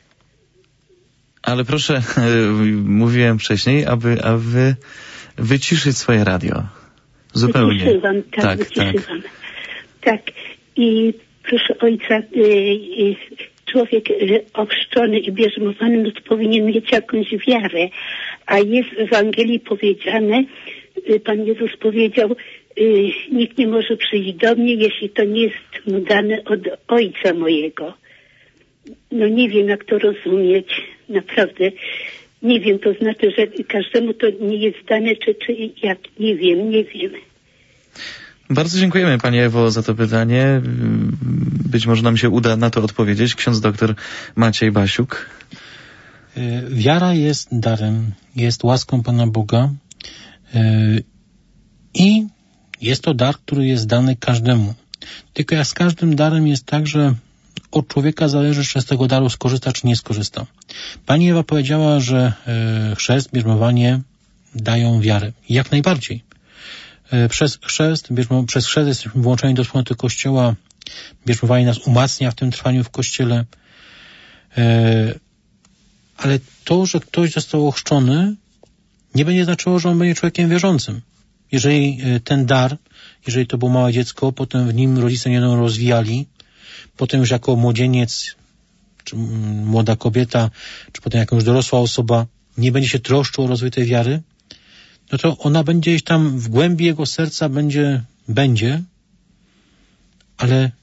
Ale proszę, mówiłem wcześniej, aby, aby wyciszyć swoje radio. Zupełnie. wyciszywam, tak, tak, wyciszywam. Tak. I proszę ojca, y, y, człowiek y, ochrzczony i bierzmowany, no to powinien mieć jakąś wiarę. A jest w Ewangelii powiedziane, y, Pan Jezus powiedział, y, nikt nie może przyjść do mnie, jeśli to nie jest mu dane od Ojca mojego. No nie wiem, jak to rozumieć. Naprawdę nie wiem, to znaczy, że każdemu to nie jest dane, czy, czy jak, nie wiem, nie wiem. Bardzo dziękujemy Pani Ewo za to pytanie. Być może nam się uda na to odpowiedzieć. Ksiądz doktor Maciej Basiuk. Y, Wiara jest darem, jest łaską Pana Boga y, i jest to dar, który jest dany każdemu. Tylko jak z każdym darem jest tak, że od człowieka zależy, czy z tego daru skorzysta, czy nie skorzysta. Pani Ewa powiedziała, że y, chrzest, bierzmowanie dają wiarę. Jak najbardziej. Y, przez chrzest, bierzmo, przez chrzest jesteśmy włączeni do wspólnoty Kościoła. Bierzmowanie nas umacnia w tym trwaniu w Kościele. Y, ale to, że ktoś został ochrzczony, nie będzie znaczyło, że on będzie człowiekiem wierzącym. Jeżeli y, ten dar, jeżeli to było małe dziecko, potem w nim rodzice nie będą rozwijali, potem już jako młodzieniec, czy młoda kobieta, czy potem jako już dorosła osoba nie będzie się troszczył o rozwój tej wiary, no to ona będzie gdzieś tam w głębi jego serca będzie, będzie, ale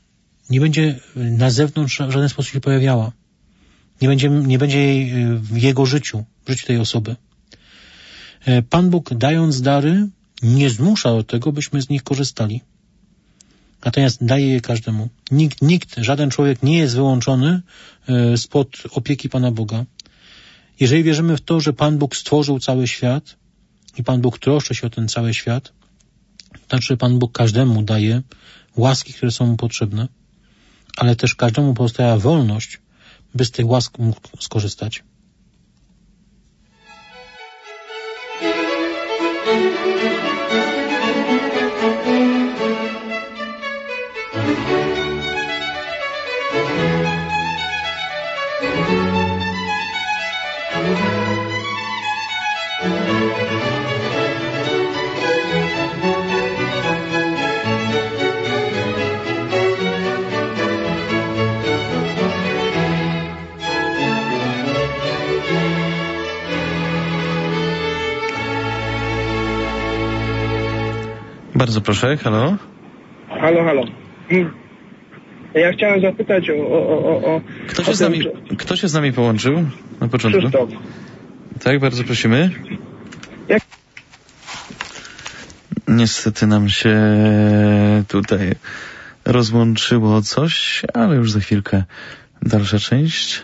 nie będzie na zewnątrz w żaden sposób się pojawiała. Nie będzie, nie będzie jej w jego życiu, w życiu tej osoby. Pan Bóg, dając dary, nie zmusza do tego, byśmy z nich korzystali. Natomiast daje je każdemu. Nikt, nikt, żaden człowiek nie jest wyłączony spod opieki Pana Boga. Jeżeli wierzymy w to, że Pan Bóg stworzył cały świat i Pan Bóg troszczy się o ten cały świat, to znaczy Pan Bóg każdemu daje łaski, które są mu potrzebne, ale też każdemu pozostawia wolność, by z tych łask mógł skorzystać. Bardzo proszę, halo? Halo, halo. Ja chciałem zapytać o... o, o, o kto, się o z nami, tym, kto się z nami połączył na początku? Krzysztof. Tak, bardzo prosimy. Jak... Niestety nam się tutaj rozłączyło coś, ale już za chwilkę dalsza część.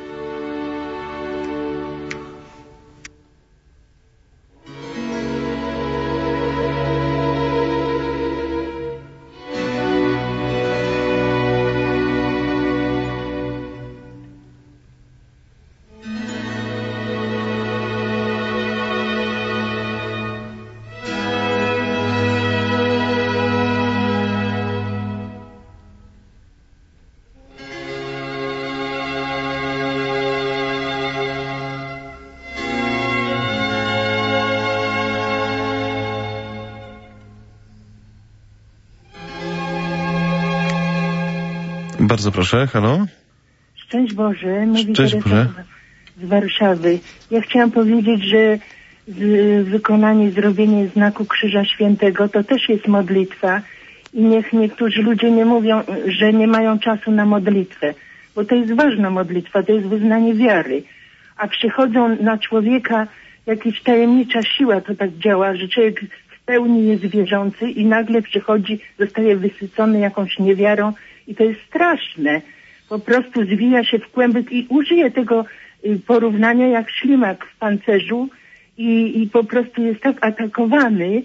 Bardzo proszę, halo? Szczęść Boże, mówi Szczęść Boże. z Warszawy. Ja chciałam powiedzieć, że z, wykonanie, zrobienie znaku Krzyża Świętego to też jest modlitwa i niech niektórzy ludzie nie mówią, że nie mają czasu na modlitwę, bo to jest ważna modlitwa, to jest wyznanie wiary. A przychodzą na człowieka jakaś tajemnicza siła, to tak działa, że człowiek w pełni jest wierzący i nagle przychodzi, zostaje wysycony jakąś niewiarą i to jest straszne. Po prostu zwija się w kłębek i użyje tego porównania jak ślimak w pancerzu i, i po prostu jest tak atakowany,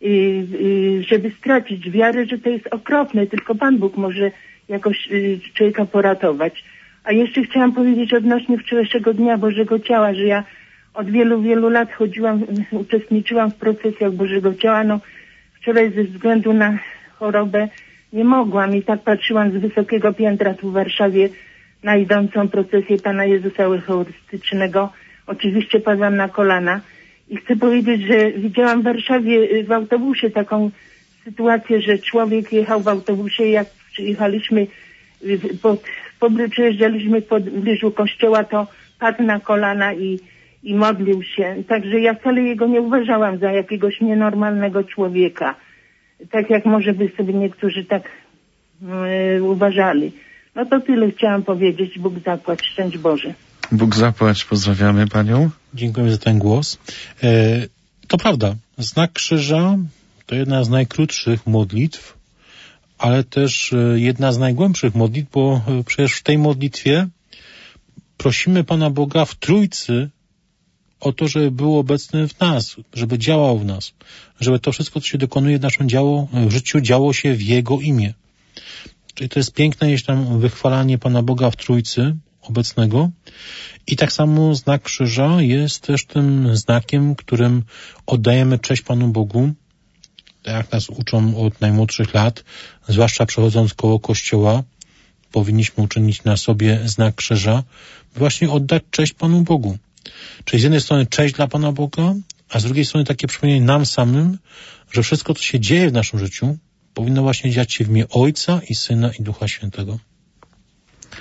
żeby stracić wiarę, że to jest okropne. Tylko Pan Bóg może jakoś człowieka poratować. A jeszcze chciałam powiedzieć odnośnie wczorajszego Dnia Bożego Ciała, że ja od wielu, wielu lat chodziłam, uczestniczyłam w procesjach Bożego Ciała. No wczoraj ze względu na chorobę nie mogłam i tak patrzyłam z wysokiego piętra tu w Warszawie na idącą procesję Pana Jezusa Eucharystycznego. Oczywiście padłam na kolana i chcę powiedzieć, że widziałam w Warszawie w autobusie taką sytuację, że człowiek jechał w autobusie i jak przyjechaliśmy, pod, przejeżdżaliśmy w pobliżu kościoła, to padł na kolana i, i modlił się. Także ja wcale jego nie uważałam za jakiegoś nienormalnego człowieka. Tak jak może by sobie niektórzy tak yy, uważali. No to tyle chciałam powiedzieć. Bóg zapłać. Szczęść Boże. Bóg zapłać. Pozdrawiamy Panią. Dziękujemy za ten głos. E, to prawda. Znak krzyża to jedna z najkrótszych modlitw, ale też jedna z najgłębszych modlitw, bo przecież w tej modlitwie prosimy Pana Boga w Trójcy o to, żeby był obecny w nas, żeby działał w nas, żeby to wszystko, co się dokonuje w naszym działo, w życiu, działo się w Jego imię. Czyli to jest piękne, jeśli tam wychwalanie Pana Boga w Trójcy obecnego. I tak samo znak krzyża jest też tym znakiem, którym oddajemy cześć Panu Bogu, tak jak nas uczą od najmłodszych lat, zwłaszcza przechodząc koło kościoła, powinniśmy uczynić na sobie znak krzyża, by właśnie oddać cześć Panu Bogu. Czyli z jednej strony cześć dla Pana Boga, a z drugiej strony takie przypomnienie nam samym, że wszystko, co się dzieje w naszym życiu, powinno właśnie dziać się w imię Ojca i Syna i Ducha Świętego.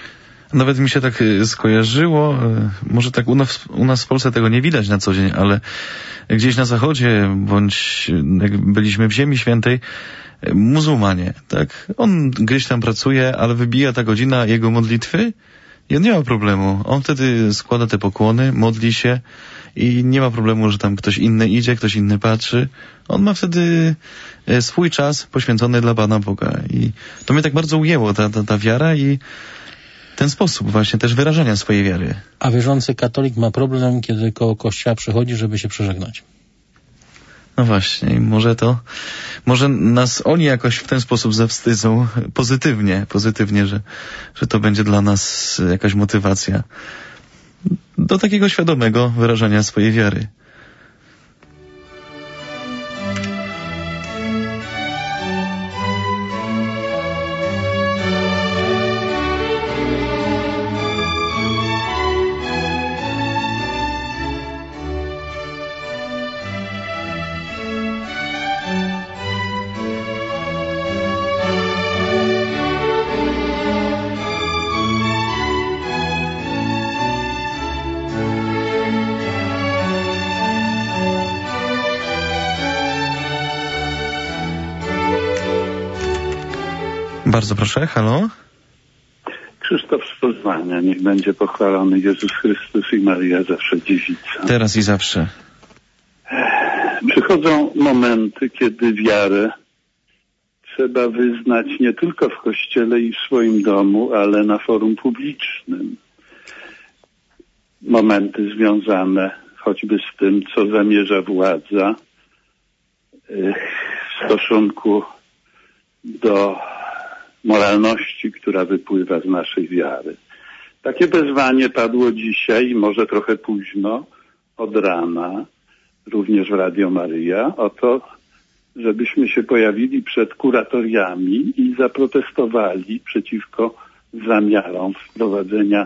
Nawet mi się tak y, skojarzyło, y, może tak u nas, u nas w Polsce tego nie widać na co dzień, ale gdzieś na zachodzie, bądź y, jak byliśmy w Ziemi Świętej, y, muzułmanie, tak? On gdzieś tam pracuje, ale wybija ta godzina jego modlitwy i on nie ma problemu. On wtedy składa te pokłony, modli się i nie ma problemu, że tam ktoś inny idzie, ktoś inny patrzy. On ma wtedy y, swój czas poświęcony dla Pana Boga. I to mnie tak bardzo ujęło, ta, ta, ta wiara i ten sposób właśnie też wyrażania swojej wiary. A wierzący katolik ma problem, kiedy koło kościoła przychodzi, żeby się przeżegnać. No właśnie, i może to, może nas oni jakoś w ten sposób zawstydzą pozytywnie, pozytywnie, że, że to będzie dla nas jakaś motywacja do takiego świadomego wyrażania swojej wiary. Bardzo proszę, halo? Krzysztof z Poznania. Niech będzie pochwalony Jezus Chrystus i Maria zawsze dziewica. Teraz i zawsze. Przychodzą momenty, kiedy wiarę trzeba wyznać nie tylko w kościele i w swoim domu, ale na forum publicznym. Momenty związane choćby z tym, co zamierza władza w stosunku do moralności, która wypływa z naszej wiary. Takie wezwanie padło dzisiaj, może trochę późno, od rana, również w Radio Maryja, o to, żebyśmy się pojawili przed kuratoriami i zaprotestowali przeciwko zamiarom wprowadzenia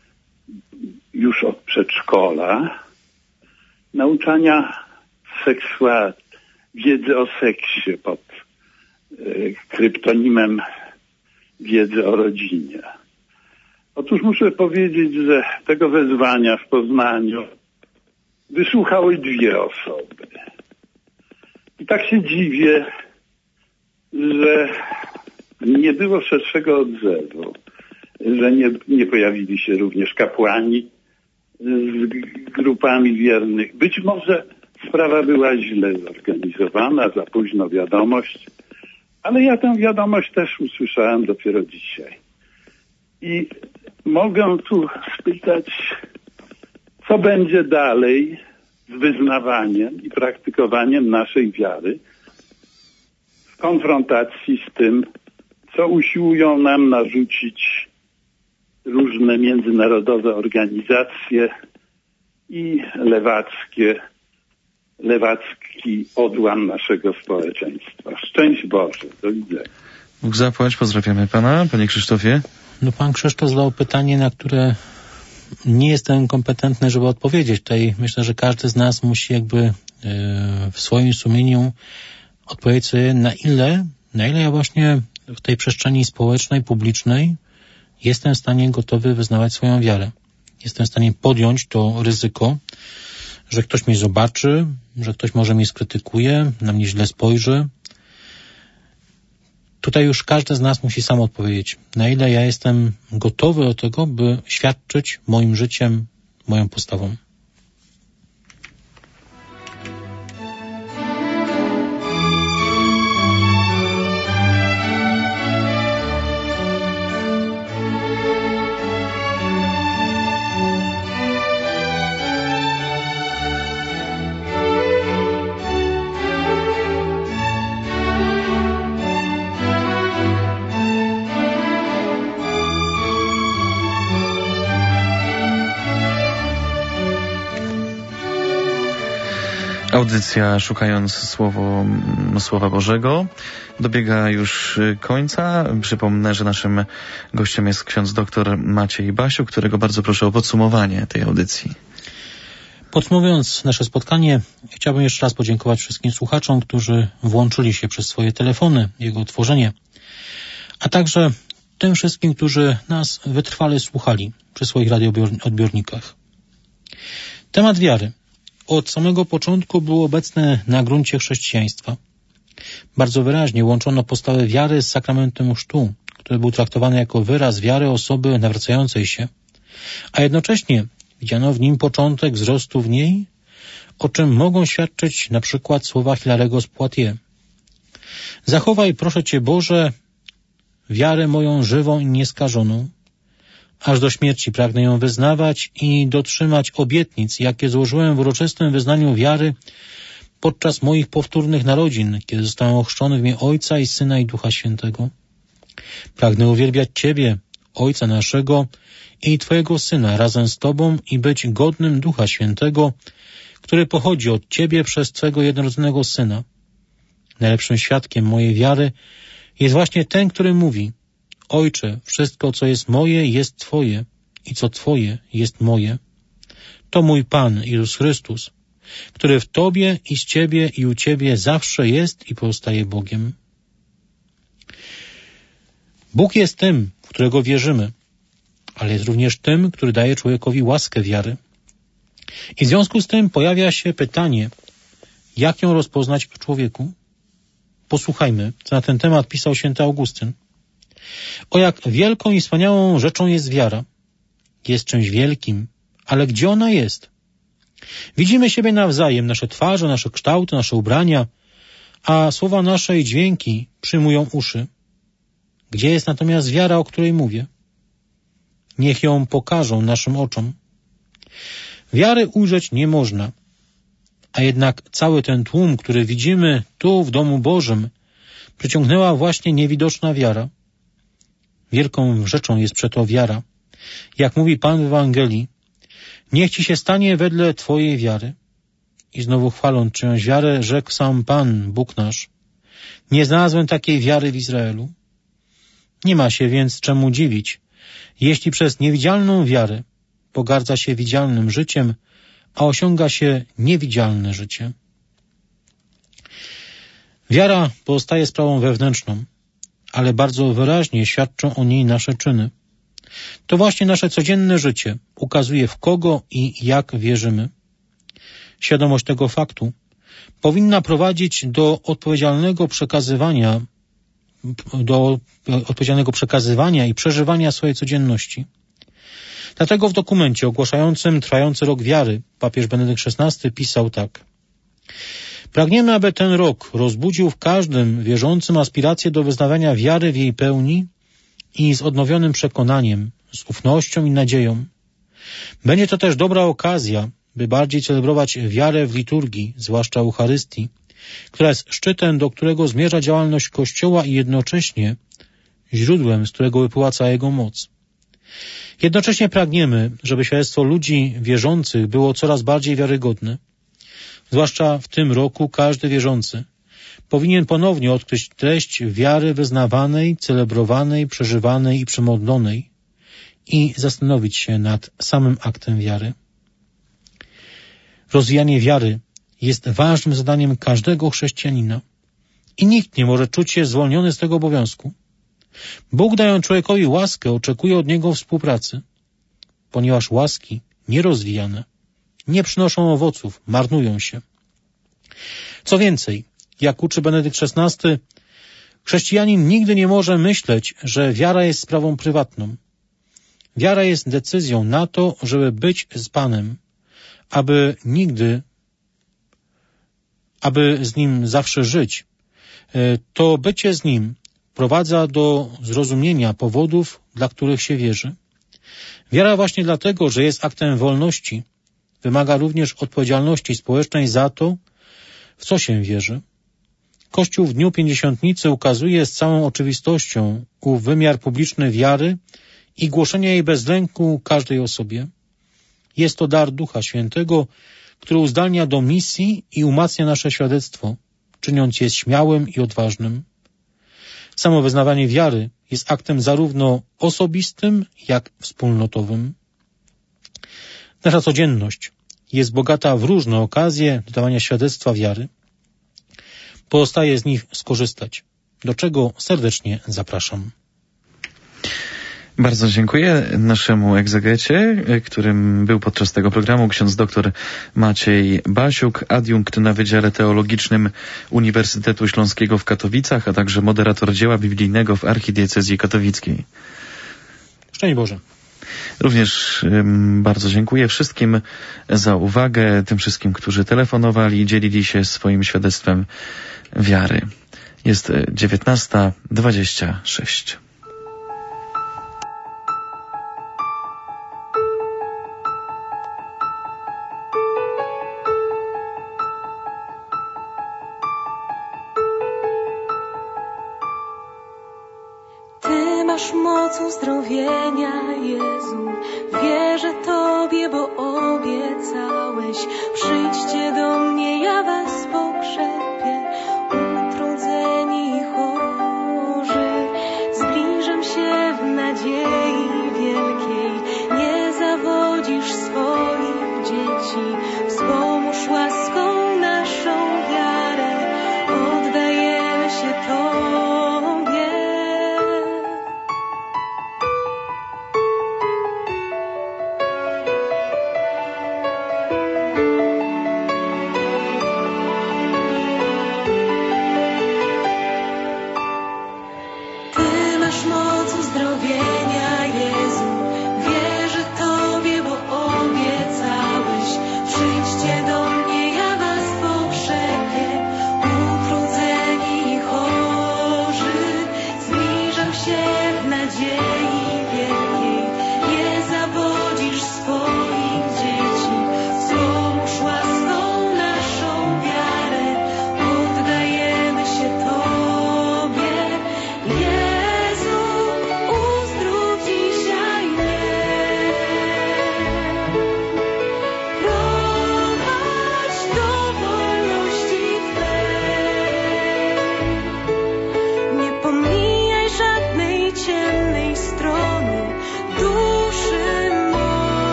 już od przedszkola nauczania seksualnego, wiedzy o seksie pod y, kryptonimem wiedzy o rodzinie. Otóż muszę powiedzieć, że tego wezwania w Poznaniu wysłuchały dwie osoby. I tak się dziwię, że nie było szerszego odzewu, że nie, nie pojawili się również kapłani z grupami wiernych. Być może sprawa była źle zorganizowana, za późno wiadomość, ale ja tę wiadomość też usłyszałem dopiero dzisiaj. I mogę tu spytać, co będzie dalej z wyznawaniem i praktykowaniem naszej wiary w konfrontacji z tym, co usiłują nam narzucić różne międzynarodowe organizacje i lewackie, lewacki odłam naszego społeczeństwa. Szczęść Boże. Do widzenia. Bóg zapłać. Pozdrawiamy Pana, Panie Krzysztofie. No Pan Krzysztof zadał pytanie, na które nie jestem kompetentny, żeby odpowiedzieć. Tutaj myślę, że każdy z nas musi jakby yy, w swoim sumieniu odpowiedzieć sobie, na ile, na ile ja właśnie w tej przestrzeni społecznej, publicznej jestem w stanie gotowy wyznawać swoją wiarę. Jestem w stanie podjąć to ryzyko, że ktoś mnie zobaczy, że ktoś może mnie skrytykuje, na mnie źle spojrzy. Tutaj już każdy z nas musi sam odpowiedzieć, na ile ja jestem gotowy do tego, by świadczyć moim życiem, moją postawą. Audycja Szukając Słowo, Słowa Bożego dobiega już końca. Przypomnę, że naszym gościem jest ksiądz doktor Maciej Basiuk, którego bardzo proszę o podsumowanie tej audycji. Podsumowując nasze spotkanie, chciałbym jeszcze raz podziękować wszystkim słuchaczom, którzy włączyli się przez swoje telefony w jego tworzenie, a także tym wszystkim, którzy nas wytrwale słuchali przy swoich radioodbiornikach. Temat wiary od samego początku był obecny na gruncie chrześcijaństwa. Bardzo wyraźnie łączono postawę wiary z sakramentem chrztu, który był traktowany jako wyraz wiary osoby nawracającej się, a jednocześnie widziano w nim początek wzrostu w niej, o czym mogą świadczyć na przykład słowa Hilarego z Poitiers. Zachowaj, proszę Cię Boże, wiarę moją żywą i nieskażoną. Aż do śmierci pragnę ją wyznawać i dotrzymać obietnic, jakie złożyłem w uroczystym wyznaniu wiary podczas moich powtórnych narodzin, kiedy zostałem ochrzczony w imię Ojca i Syna i Ducha Świętego. Pragnę uwielbiać Ciebie, Ojca naszego i Twojego Syna razem z Tobą i być godnym Ducha Świętego, który pochodzi od Ciebie przez Twego jednorodzonego Syna. Najlepszym świadkiem mojej wiary jest właśnie ten, który mówi: Ojcze, wszystko, co jest moje, jest Twoje i co Twoje, jest moje. To mój Pan, Jezus Chrystus, który w Tobie i z Ciebie i u Ciebie zawsze jest i pozostaje Bogiem. Bóg jest tym, w którego wierzymy, ale jest również tym, który daje człowiekowi łaskę wiary. I w związku z tym pojawia się pytanie, jak ją rozpoznać w człowieku? Posłuchajmy, co na ten temat pisał święty Augustyn. O jak wielką i wspaniałą rzeczą jest wiara. Jest czymś wielkim, ale gdzie ona jest? Widzimy siebie nawzajem, nasze twarze, nasze kształty, nasze ubrania, a słowa nasze i dźwięki przyjmują uszy. Gdzie jest natomiast wiara, o której mówię? Niech ją pokażą naszym oczom. Wiary ujrzeć nie można, a jednak cały ten tłum, który widzimy tu w domu Bożym, przyciągnęła właśnie niewidoczna wiara. Wielką rzeczą jest przeto wiara. Jak mówi Pan w Ewangelii, niech Ci się stanie wedle Twojej wiary. I znowu chwaląc czyjąś wiarę, rzekł sam Pan, Bóg nasz: nie znalazłem takiej wiary w Izraelu. Nie ma się więc czemu dziwić, jeśli przez niewidzialną wiarę pogardza się widzialnym życiem, a osiąga się niewidzialne życie. Wiara pozostaje sprawą wewnętrzną, ale bardzo wyraźnie świadczą o niej nasze czyny. To właśnie nasze codzienne życie ukazuje, w kogo i jak wierzymy. Świadomość tego faktu powinna prowadzić do odpowiedzialnego przekazywania, do odpowiedzialnego przekazywania i przeżywania swojej codzienności. Dlatego w dokumencie ogłaszającym trwający rok wiary papież Benedykt szesnasty pisał tak: pragniemy, aby ten rok rozbudził w każdym wierzącym aspirację do wyznawania wiary w jej pełni i z odnowionym przekonaniem, z ufnością i nadzieją. Będzie to też dobra okazja, by bardziej celebrować wiarę w liturgii, zwłaszcza Eucharystii, która jest szczytem, do którego zmierza działalność Kościoła i jednocześnie źródłem, z którego wypływa cała jego moc. Jednocześnie pragniemy, żeby świadectwo ludzi wierzących było coraz bardziej wiarygodne. Zwłaszcza w tym roku każdy wierzący powinien ponownie odkryć treść wiary wyznawanej, celebrowanej, przeżywanej i przemodlonej i zastanowić się nad samym aktem wiary. Rozwijanie wiary jest ważnym zadaniem każdego chrześcijanina i nikt nie może czuć się zwolniony z tego obowiązku. Bóg, dając człowiekowi łaskę, oczekuje od niego współpracy, ponieważ łaski nierozwijane nie przynoszą owoców, marnują się. Co więcej, jak uczy Benedykt szesnasty, chrześcijanin nigdy nie może myśleć, że wiara jest sprawą prywatną. Wiara jest decyzją na to, żeby być z Panem, aby nigdy, aby z Nim zawsze żyć. To bycie z Nim prowadza do zrozumienia powodów, dla których się wierzy. Wiara właśnie dlatego, że jest aktem wolności, wymaga również odpowiedzialności społecznej za to, w co się wierzy. Kościół w Dniu Pięćdziesiątnicy ukazuje z całą oczywistością ów wymiar publiczny wiary i głoszenia jej bez lęku każdej osobie. Jest to dar Ducha Świętego, który uzdalnia do misji i umacnia nasze świadectwo, czyniąc je śmiałym i odważnym. Samo wyznawanie wiary jest aktem zarówno osobistym, jak wspólnotowym. Nasza codzienność jest bogata w różne okazje do dawania świadectwa wiary. Pozostaje z nich skorzystać, do czego serdecznie zapraszam. Bardzo dziękuję naszemu egzegecie, którym był podczas tego programu ksiądz doktor Maciej Basiuk, adiunkt na Wydziale Teologicznym Uniwersytetu Śląskiego w Katowicach, a także moderator dzieła biblijnego w Archidiecezji Katowickiej. Szczęść Boże. Również um, bardzo dziękuję wszystkim za uwagę, tym wszystkim, którzy telefonowali i dzielili się swoim świadectwem wiary. Jest dziewiętnasta dwadzieścia sześć. Ty masz moc uzdrowienia, Jezu, wierzę Tobie, bo